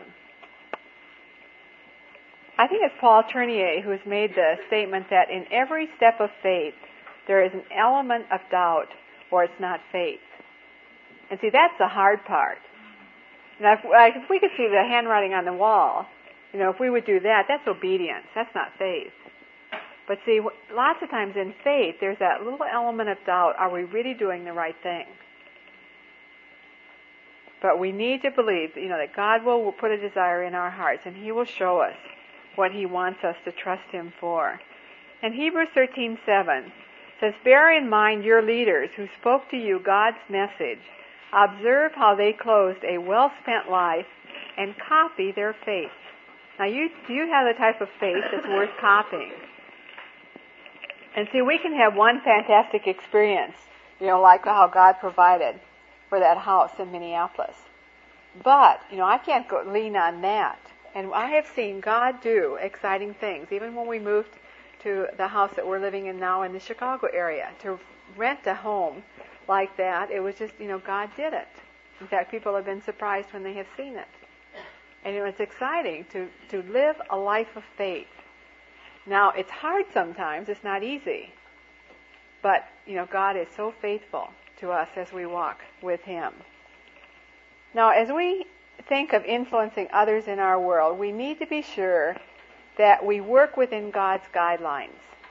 I think it's Paul Tournier who has made the statement that in every step of faith, there is an element of doubt, or it's not faith. And see, that's the hard part. Now, if, like, if we could see the handwriting on the wall, you know, if we would do that, that's obedience. That's not faith. But see, lots of times in faith, there's that little element of doubt. Are we really doing the right thing? But we need to believe, you know, that God will put a desire in our hearts, and He will show us what He wants us to trust Him for. And Hebrews thirteen seven says, "Bear in mind your leaders who spoke to you God's message. Observe how they closed a well-spent life and copy their faith." Now, you, do you have the type of faith that's worth copying? And see, we can have one fantastic experience, you know, like how God provided for that house in Minneapolis. But, you know, I can't go lean on that. And I have seen God do exciting things, even when we moved to the house that we're living in now in the Chicago area. To rent a home like that, it was just, you know, God did it. In fact, people have been surprised when they have seen it. And you know, it's exciting to, to live a life of faith. Now, it's hard sometimes, it's not easy. But, you know, God is so faithful to us as we walk with Him. Now, as we think of influencing others in our world, we need to be sure that we work within God's guidelines.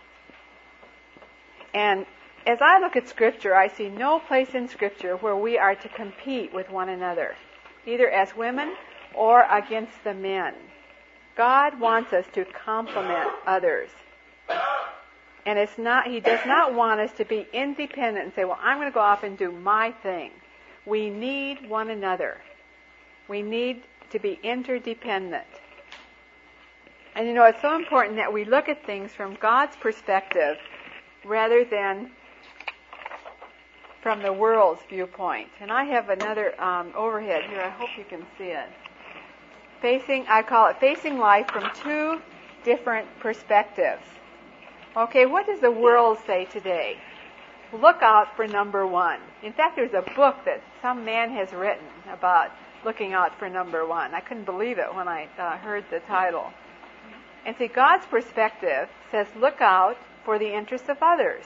And as I look at Scripture, I see no place in Scripture where we are to compete with one another, either as women or against the men. God wants us to complement others. And it's not, He does not want us to be independent and say, well, I'm going to go off and do my thing. We need one another. We need to be interdependent. And you know, it's so important that we look at things from God's perspective rather than from the world's viewpoint. And I have another um, overhead here. I hope you can see it. Facing, I call it Facing Life from Two Different Perspectives. Okay, what does the world say today? Look out for number one. In fact, there's a book that some man has written about looking out for number one. I couldn't believe it when I uh, heard the title. And see, God's perspective says, look out for the interests of others.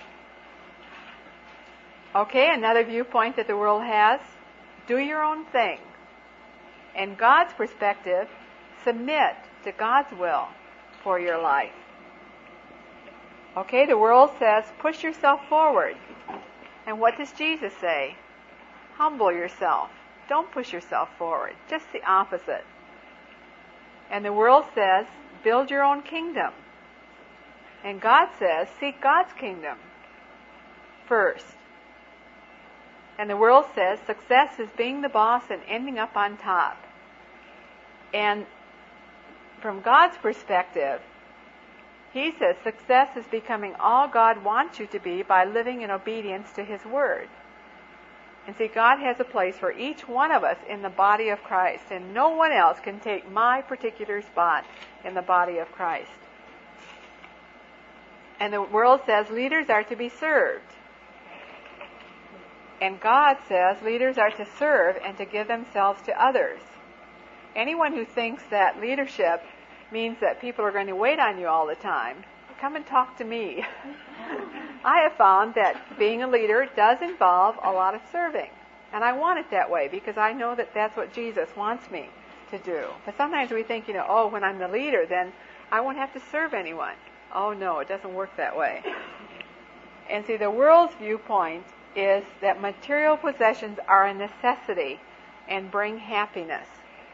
Okay, another viewpoint that the world has, do your own thing. And God's perspective, submit to God's will for your life. Okay, the world says, push yourself forward. And what does Jesus say? Humble yourself. Don't push yourself forward. Just the opposite. And the world says, build your own kingdom. And God says, seek God's kingdom first. And the world says, success is being the boss and ending up on top. And from God's perspective, He says success is becoming all God wants you to be by living in obedience to His Word. And see, God has a place for each one of us in the body of Christ, and no one else can take my particular spot in the body of Christ. And the world says leaders are to be served. And God says leaders are to serve and to give themselves to others. Anyone who thinks that leadership means that people are going to wait on you all the time, come and talk to me. I have found that being a leader does involve a lot of serving. And I want it that way because I know that that's what Jesus wants me to do. But sometimes we think, you know, oh, when I'm the leader, then I won't have to serve anyone. Oh, no, it doesn't work that way. And see, the world's viewpoint is that material possessions are a necessity and bring happiness.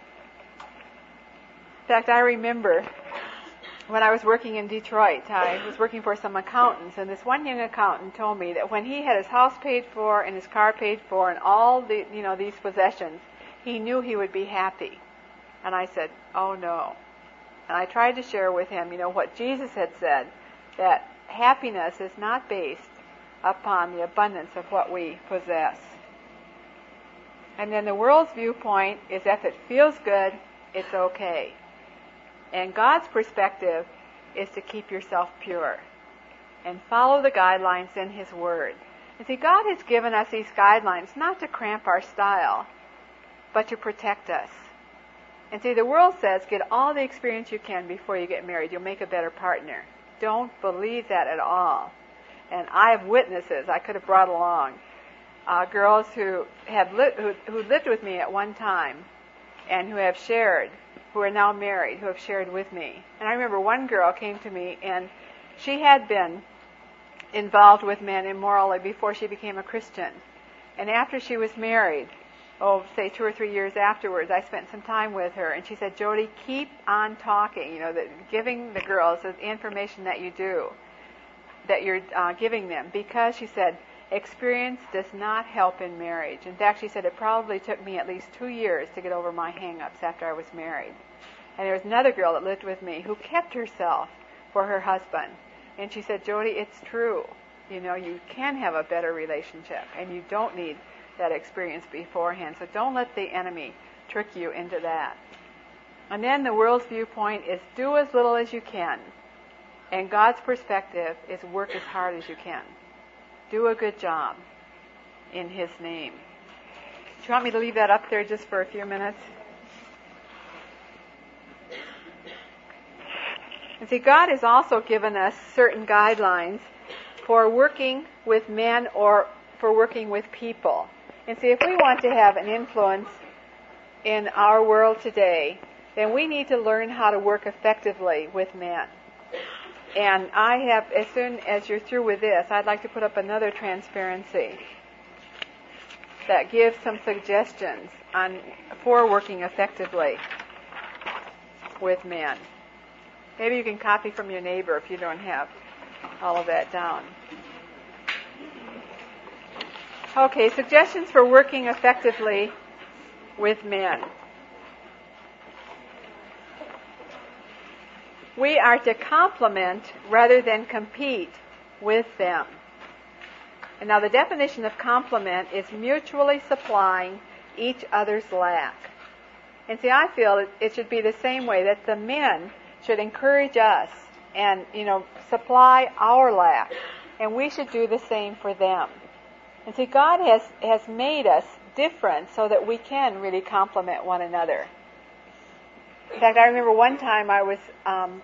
In fact, I remember when I was working in Detroit, I was working for some accountants, and this one young accountant told me that when he had his house paid for and his car paid for and all the, you know, these possessions, he knew he would be happy. And I said, oh no. And I tried to share with him, you know, what Jesus had said, that happiness is not based upon the abundance of what we possess. And then the world's viewpoint is if it feels good, it's okay. And God's perspective is to keep yourself pure and follow the guidelines in His Word. And see, God has given us these guidelines not to cramp our style, but to protect us. And see, the world says get all the experience you can before you get married. You'll make a better partner. Don't believe that at all. And I have witnesses I could have brought along. Uh, girls who have li- who, who lived with me at one time and who have shared, who are now married, who have shared with me. And I remember one girl came to me and she had been involved with men immorally before she became a Christian. And after she was married, oh, say two or three years afterwards, I spent some time with her, and she said, Jody, keep on talking, you know, that giving the girls the information that you do, that you're uh, giving them, because she said, experience does not help in marriage. In fact, she said, it probably took me at least two years to get over my hang-ups after I was married. And there was another girl that lived with me who kept herself for her husband. And she said, Jody, it's true. You know, you can have a better relationship, and you don't need that experience beforehand. So don't let the enemy trick you into that. And then the world's viewpoint is do as little as you can. And God's perspective is work as hard as you can. Do a good job in His name. Do you want me to leave that up there just for a few minutes? And see, God has also given us certain guidelines for working with men or for working with people. And see, if we want to have an influence in our world today, then we need to learn how to work effectively with men. And I have, as soon as you're through with this, I'd like to put up another transparency that gives some suggestions on for working effectively with men. Maybe you can copy from your neighbor if you don't have all of that down. Okay, suggestions for working effectively with men. We are to complement rather than compete with them. And now the definition of complement is mutually supplying each other's lack. And see, I feel it, it should be the same way, that the men should encourage us and, you know, supply our lack. And we should do the same for them. And see, God has, has made us different so that we can really complement one another. In fact, I remember one time I was um,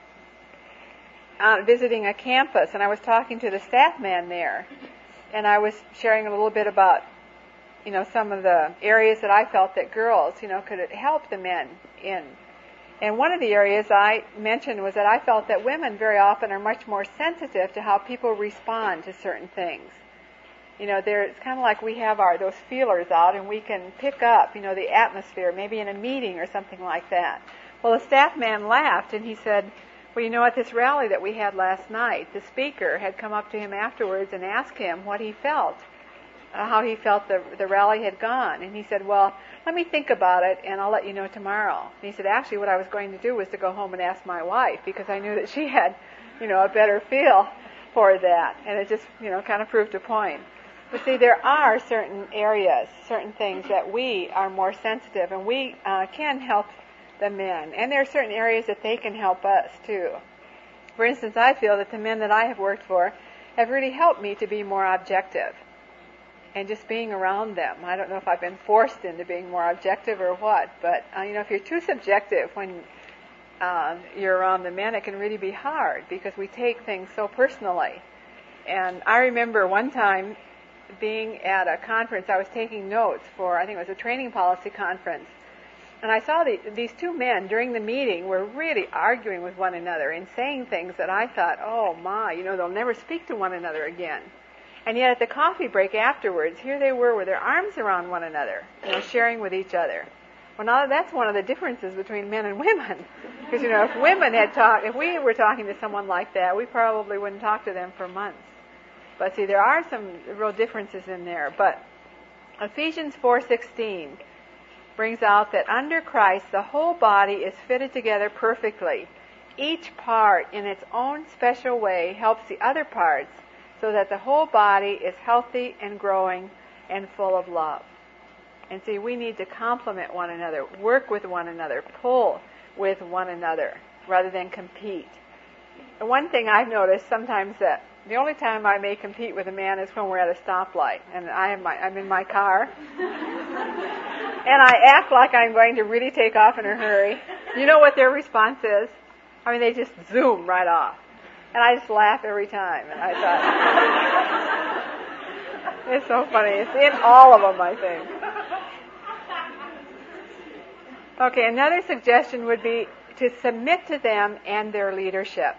uh, visiting a campus, and I was talking to the staff man there, and I was sharing a little bit about, you know, some of the areas that I felt that girls, you know, could help the men in. And one of the areas I mentioned was that I felt that women very often are much more sensitive to how people respond to certain things. You know, there, it's kind of like we have our those feelers out, and we can pick up, you know, the atmosphere, maybe in a meeting or something like that. Well, the staff man laughed, and he said, well, you know, at this rally that we had last night, the speaker had come up to him afterwards and asked him what he felt, uh, how he felt the the rally had gone. And he said, well, let me think about it, and I'll let you know tomorrow. And he said, actually, what I was going to do was to go home and ask my wife, because I knew that she had, you know, a better feel for that. And it just, you know, kind of proved a point. But see, there are certain areas, certain things that we are more sensitive, and we uh, can help the men. And there are certain areas that they can help us, too. For instance, I feel that the men that I have worked for have really helped me to be more objective. And just being around them. I don't know if I've been forced into being more objective or what, but, uh, you know, if you're too subjective when uh, you're around the men, it can really be hard, because we take things so personally. And I remember one time being at a conference. I was taking notes for, I think it was a training policy conference. And I saw the, these two men during the meeting were really arguing with one another and saying things that I thought, oh my, you know, they'll never speak to one another again. And yet at the coffee break afterwards, here they were with their arms around one another, you know, sharing with each other. Well, now that's one of the differences between men and women. Because, you know, if women had talked, if we were talking to someone like that, we probably wouldn't talk to them for months. But see, there are some real differences in there. But Ephesians four sixteen brings out that under Christ, the whole body is fitted together perfectly. Each part in its own special way helps the other parts so that the whole body is healthy and growing and full of love. And see, we need to complement one another, work with one another, pull with one another, rather than compete. And one thing I've noticed sometimes that the only time I may compete with a man is when we're at a stoplight, and I am my, I'm in my car, and I act like I'm going to really take off in a hurry. You know what their response is? I mean, they just zoom right off. And I just laugh every time. And I thought, it's so funny. It's in all of them, I think. Okay, another suggestion would be to submit to them and their leadership.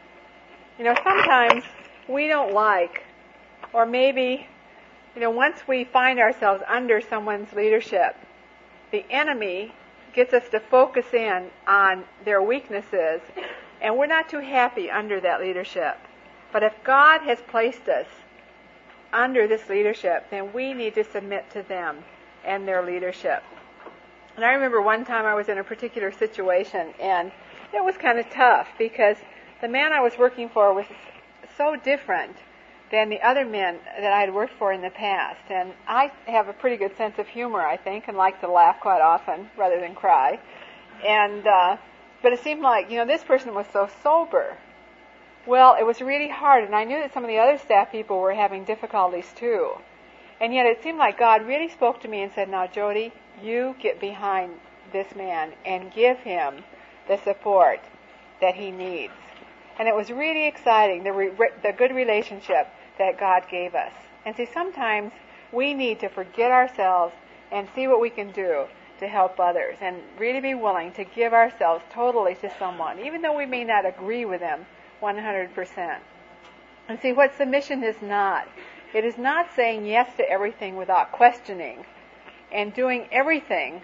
You know, sometimes we don't like, or maybe, you know, once we find ourselves under someone's leadership, the enemy gets us to focus in on their weaknesses, and we're not too happy under that leadership. But if God has placed us under this leadership, then we need to submit to them and their leadership. And I remember one time I was in a particular situation, and it was kind of tough because the man I was working for was so different than the other men that I had worked for in the past. And I have a pretty good sense of humor, I think, and like to laugh quite often rather than cry. And uh, but it seemed like, you know, this person was so sober. Well, it was really hard, and I knew that some of the other staff people were having difficulties too. And yet it seemed like God really spoke to me and said, now, Jody, you get behind this man and give him the support that he needs. And it was really exciting, the, re- the good relationship that God gave us. And see, sometimes we need to forget ourselves and see what we can do to help others and really be willing to give ourselves totally to someone, even though we may not agree with them one hundred percent. And see, what submission is not. It is not saying yes to everything without questioning and doing everything,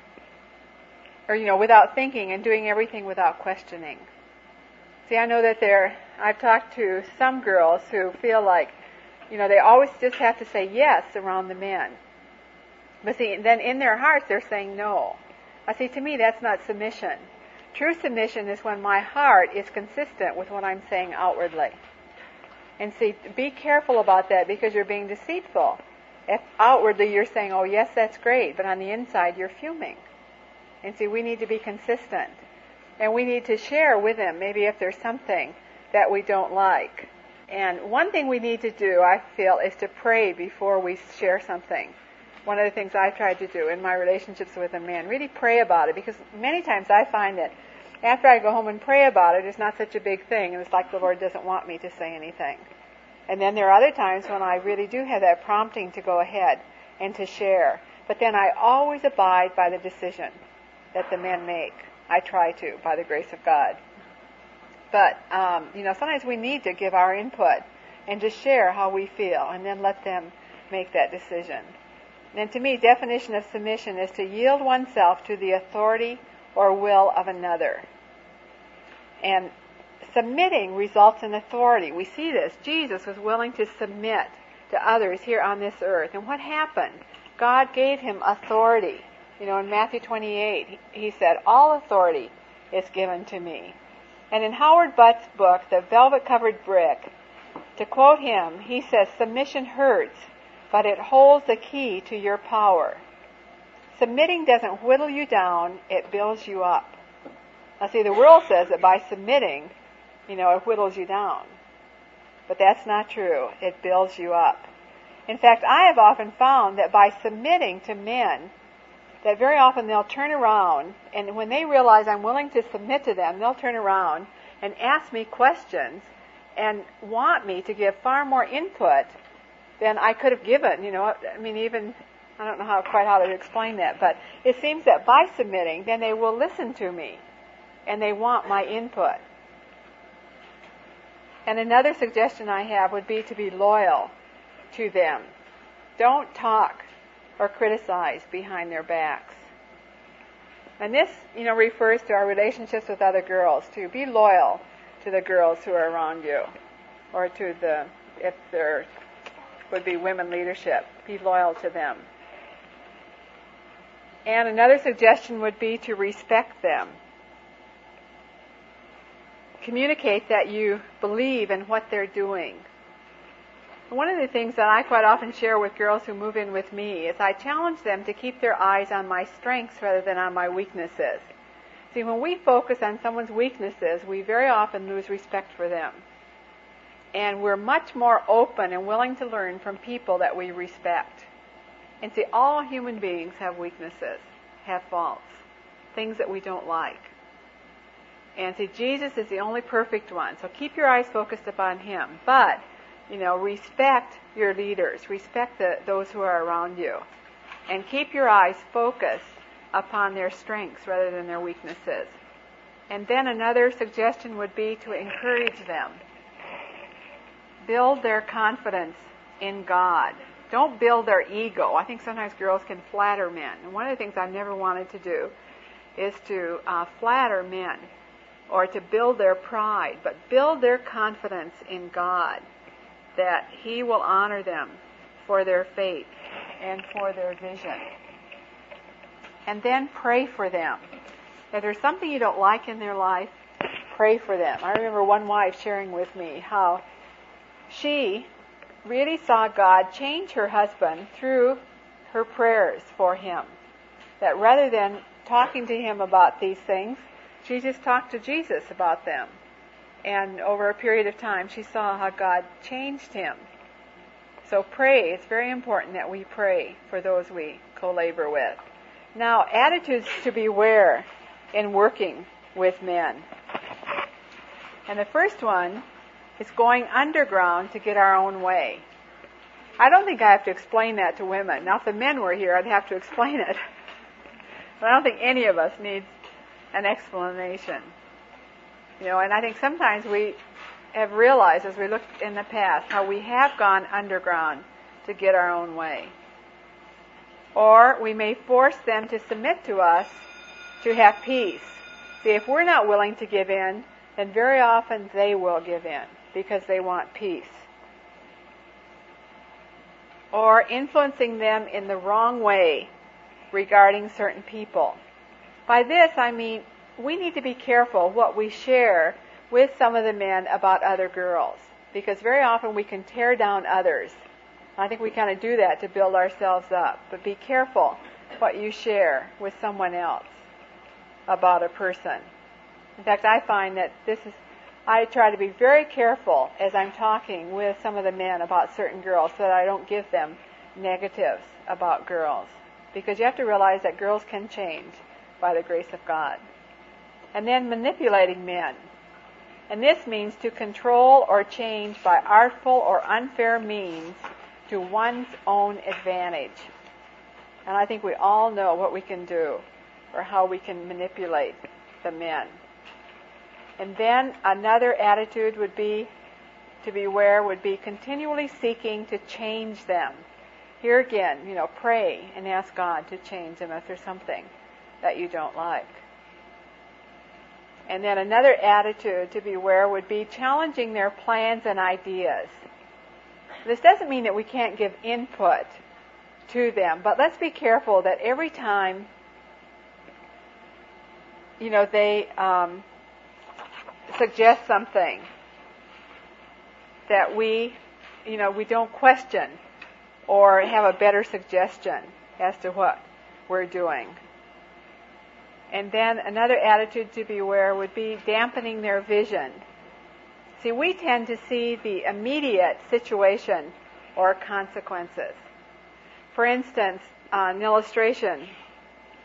or, you know, without thinking and doing everything without questioning. See, I know that there, I've talked to some girls who feel like, you know, they always just have to say yes around the men. But see, then in their hearts they're saying no. I see, to me that's not submission. True submission is when my heart is consistent with what I'm saying outwardly. And see, be careful about that because you're being deceitful. If outwardly you're saying, oh yes, that's great, but on the inside you're fuming. And see, we need to be consistent. And we need to share with them, maybe if there's something that we don't like. And one thing we need to do, I feel, is to pray before we share something. One of the things I've tried to do in my relationships with a man, really pray about it, because many times I find that after I go home and pray about it, it's not such a big thing, and it's like the Lord doesn't want me to say anything. And then there are other times when I really do have that prompting to go ahead and to share. But then I always abide by the decision that the men make. I try to, by the grace of God. But, um, you know, sometimes we need to give our input and to share how we feel and then let them make that decision. And to me, definition of submission is to yield oneself to the authority or will of another. And submitting results in authority. We see this. Jesus was willing to submit to others here on this earth. And what happened? God gave him authority. You know, in Matthew twenty-eight, he said, all authority is given to me. And in Howard Butt's book, The Velvet-Covered Brick, to quote him, he says, submission hurts, but it holds the key to your power. Submitting doesn't whittle you down, it builds you up. Now see, the world says that by submitting, you know, it whittles you down. But that's not true. It builds you up. In fact, I have often found that by submitting to men, that very often they'll turn around, and when they realize I'm willing to submit to them, they'll turn around and ask me questions and want me to give far more input then I could have given, you know, I mean, even, I don't know how quite how to explain that, but it seems that by submitting, then they will listen to me, and they want my input. And another suggestion I have would be to be loyal to them. Don't talk or criticize behind their backs. And this, you know, refers to our relationships with other girls, too. Be loyal to the girls who are around you, or to the, if there would be women leadership, be loyal to them. And another suggestion would be to respect them. Communicate that you believe in what they're doing. One of the things that I quite often share with girls who move in with me is I challenge them to keep their eyes on my strengths rather than on my weaknesses. See, when we focus on someone's weaknesses, we very often lose respect for them. And we're much more open and willing to learn from people that we respect. And see, all human beings have weaknesses, have faults, things that we don't like. And see, Jesus is the only perfect one, so keep your eyes focused upon Him. But, you know, respect your leaders, respect the, those who are around you, and keep your eyes focused upon their strengths rather than their weaknesses. And then another suggestion would be to encourage them. Build their confidence in God. Don't build their ego. I think sometimes girls can flatter men. And one of the things I've never wanted to do is to uh, flatter men or to build their pride, but build their confidence in God, that He will honor them for their faith and for their vision. And then pray for them. If there's something you don't like in their life, pray for them. I remember one wife sharing with me how she really saw God change her husband through her prayers for him. That rather than talking to him about these things, she just talked to Jesus about them. And over a period of time, she saw how God changed him. So pray. It's very important that we pray for those we co-labor with. Now, attitudes to beware in working with men. And the first one is going underground to get our own way. I don't think I have to explain that to women. Now, if the men were here, I'd have to explain it. But I don't think any of us needs an explanation. You know, and I think sometimes we have realized, as we look in the past, how we have gone underground to get our own way. Or we may force them to submit to us to have peace. See, if we're not willing to give in, then very often they will give in because they want peace. Or influencing them in the wrong way regarding certain people. By this, I mean we need to be careful what we share with some of the men about other girls, because very often we can tear down others. I think we kind of do that to build ourselves up. But be careful what you share with someone else about a person. In fact, I find that this is, I try to be very careful as I'm talking with some of the men about certain girls so that I don't give them negatives about girls. Because you have to realize that girls can change by the grace of God. And then manipulating men. And this means to control or change by artful or unfair means to one's own advantage. And I think we all know what we can do or how we can manipulate the men. And then another attitude would be, to beware, would be continually seeking to change them. Here again, you know, pray and ask God to change them if there's something that you don't like. And then another attitude to beware would be challenging their plans and ideas. This doesn't mean that we can't give input to them, but let's be careful that every time, you know, they um, suggest something, that we, you know, we don't question or have a better suggestion as to what we're doing. And then another attitude to beware would be dampening their vision. See, we tend to see the immediate situation or consequences. For instance, uh, an illustration.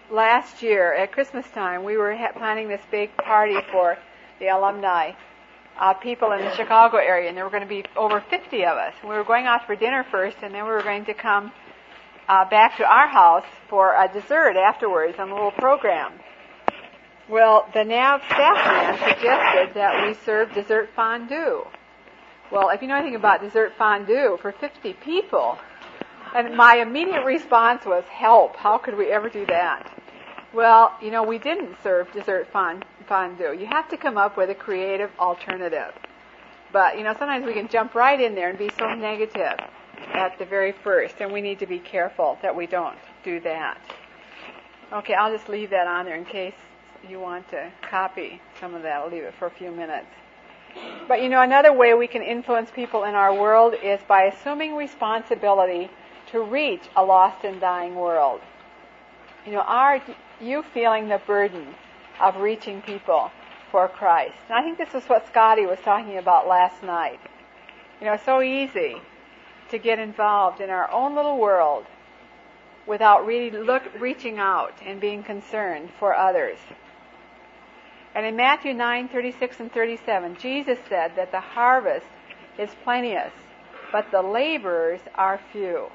Last year at Christmas time, we were ha- planning this big party for the alumni uh, people in the Chicago area, and there were going to be over fifty of us. We were going out for dinner first, and then we were going to come uh, back to our house for a dessert afterwards on a little program. Well, the N A V staff man suggested that we serve dessert fondue. Well, if you know anything about dessert fondue for fifty people, and my immediate response was, help, how could we ever do that? Well, you know, we didn't serve dessert fondue. You have to come up with a creative alternative. But, you know, sometimes we can jump right in there and be so negative at the very first, and we need to be careful that we don't do that. Okay, I'll just leave that on there in case you want to copy some of that. I'll leave it for a few minutes. But, you know, another way we can influence people in our world is by assuming responsibility to reach a lost and dying world. You know, are you feeling the burden of reaching people for Christ? And I think this is what Scotty was talking about last night. You know, it's so easy to get involved in our own little world without really look, reaching out and being concerned for others. And in Matthew nine, thirty-six and thirty-seven, Jesus said that the harvest is plenteous, but the laborers are few.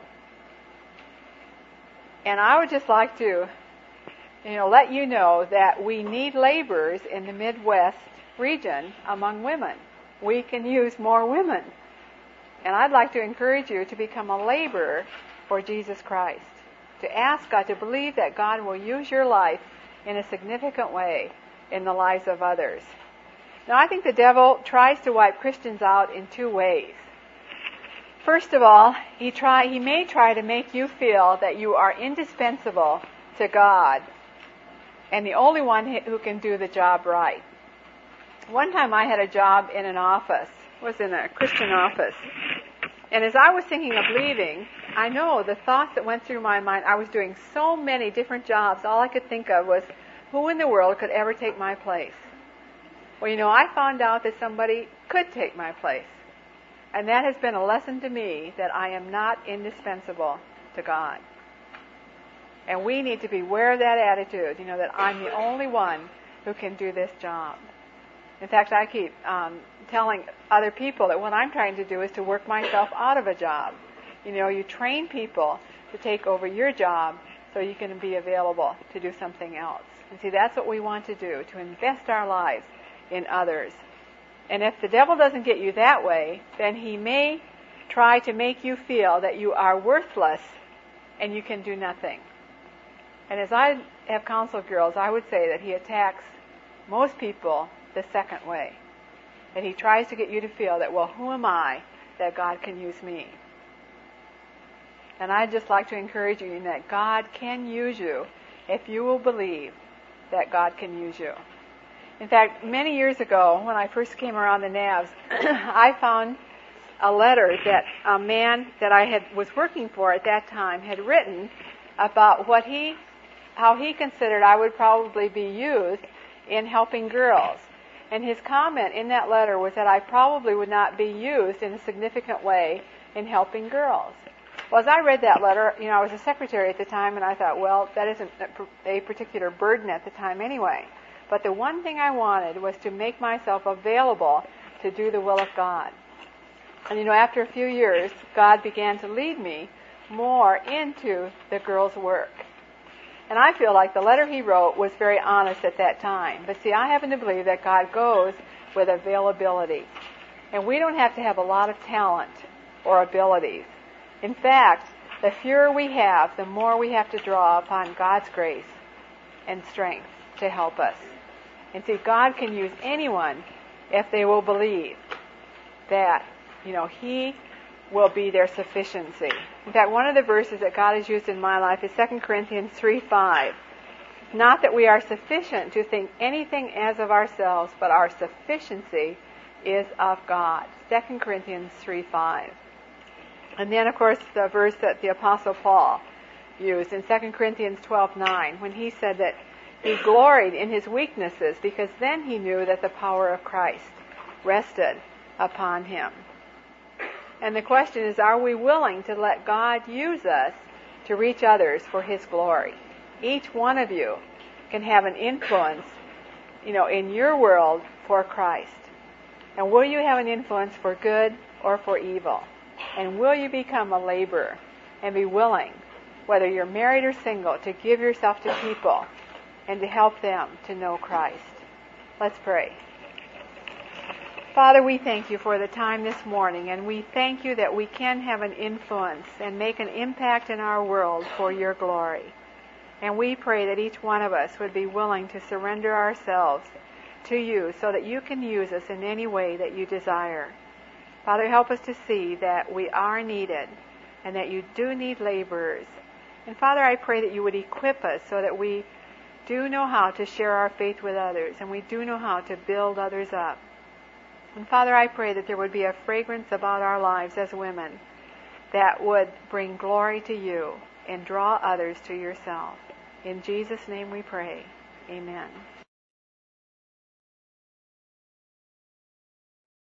And I would just like to, you know, let you know that we need laborers in the Midwest region among women. We can use more women. And I'd like to encourage you to become a laborer for Jesus Christ, to ask God, to believe that God will use your life in a significant way in the lives of others. Now, I think the devil tries to wipe Christians out in two ways. First of all, he try he may try to make you feel that you are indispensable to God and the only one who can do the job right. One time I had a job in an office, was in a Christian office, and as I was thinking of leaving, I know the thoughts that went through my mind, I was doing so many different jobs, all I could think of was, who in the world could ever take my place? Well, you know, I found out that somebody could take my place. And that has been a lesson to me that I am not indispensable to God. And we need to be aware of that attitude, you know, that I'm the only one who can do this job. In fact, I keep um, telling other people that what I'm trying to do is to work myself out of a job. You know, you train people to take over your job so you can be available to do something else. And see, that's what we want to do, to invest our lives in others. And if the devil doesn't get you that way, then he may try to make you feel that you are worthless and you can do nothing. And as I have counseled girls, I would say that he attacks most people the second way. That he tries to get you to feel that, well, who am I that God can use me? And I'd just like to encourage you in that God can use you if you will believe that God can use you. In fact, many years ago, when I first came around the N A Vs, I found a letter that a man that I had was working for at that time had written about what he, how he considered I would probably be used in helping girls. And his comment in that letter was that I probably would not be used in a significant way in helping girls. Well, as I read that letter, you know, I was a secretary at the time, and I thought, well, that isn't a particular burden at the time anyway. But the one thing I wanted was to make myself available to do the will of God. And, you know, after a few years, God began to lead me more into the girls' work. And I feel like the letter he wrote was very honest at that time. But see, I happen to believe that God goes with availability. And we don't have to have a lot of talent or abilities. In fact, the fewer we have, the more we have to draw upon God's grace and strength to help us. And see, God can use anyone if they will believe that, you know, He will be their sufficiency. In fact, one of the verses that God has used in my life is Second Corinthians three five. Not that we are sufficient to think anything as of ourselves, but our sufficiency is of God. Second Corinthians three five. And then, of course, the verse that the Apostle Paul used in Second Corinthians twelve nine, when he said that he gloried in his weaknesses because then he knew that the power of Christ rested upon him. And the question is, are we willing to let God use us to reach others for His glory? Each one of you can have an influence, you know, in your world for Christ. And will you have an influence for good or for evil? And will you become a laborer and be willing, whether you're married or single, to give yourself to people and to help them to know Christ? Let's pray. Father, we thank you for the time this morning, and we thank you that we can have an influence and make an impact in our world for your glory. And we pray that each one of us would be willing to surrender ourselves to you so that you can use us in any way that you desire. Father, help us to see that we are needed and that you do need laborers. And Father, I pray that you would equip us so that we do know how to share our faith with others and we do know how to build others up. And Father, I pray that there would be a fragrance about our lives as women that would bring glory to you and draw others to yourself. In Jesus' name we pray. Amen.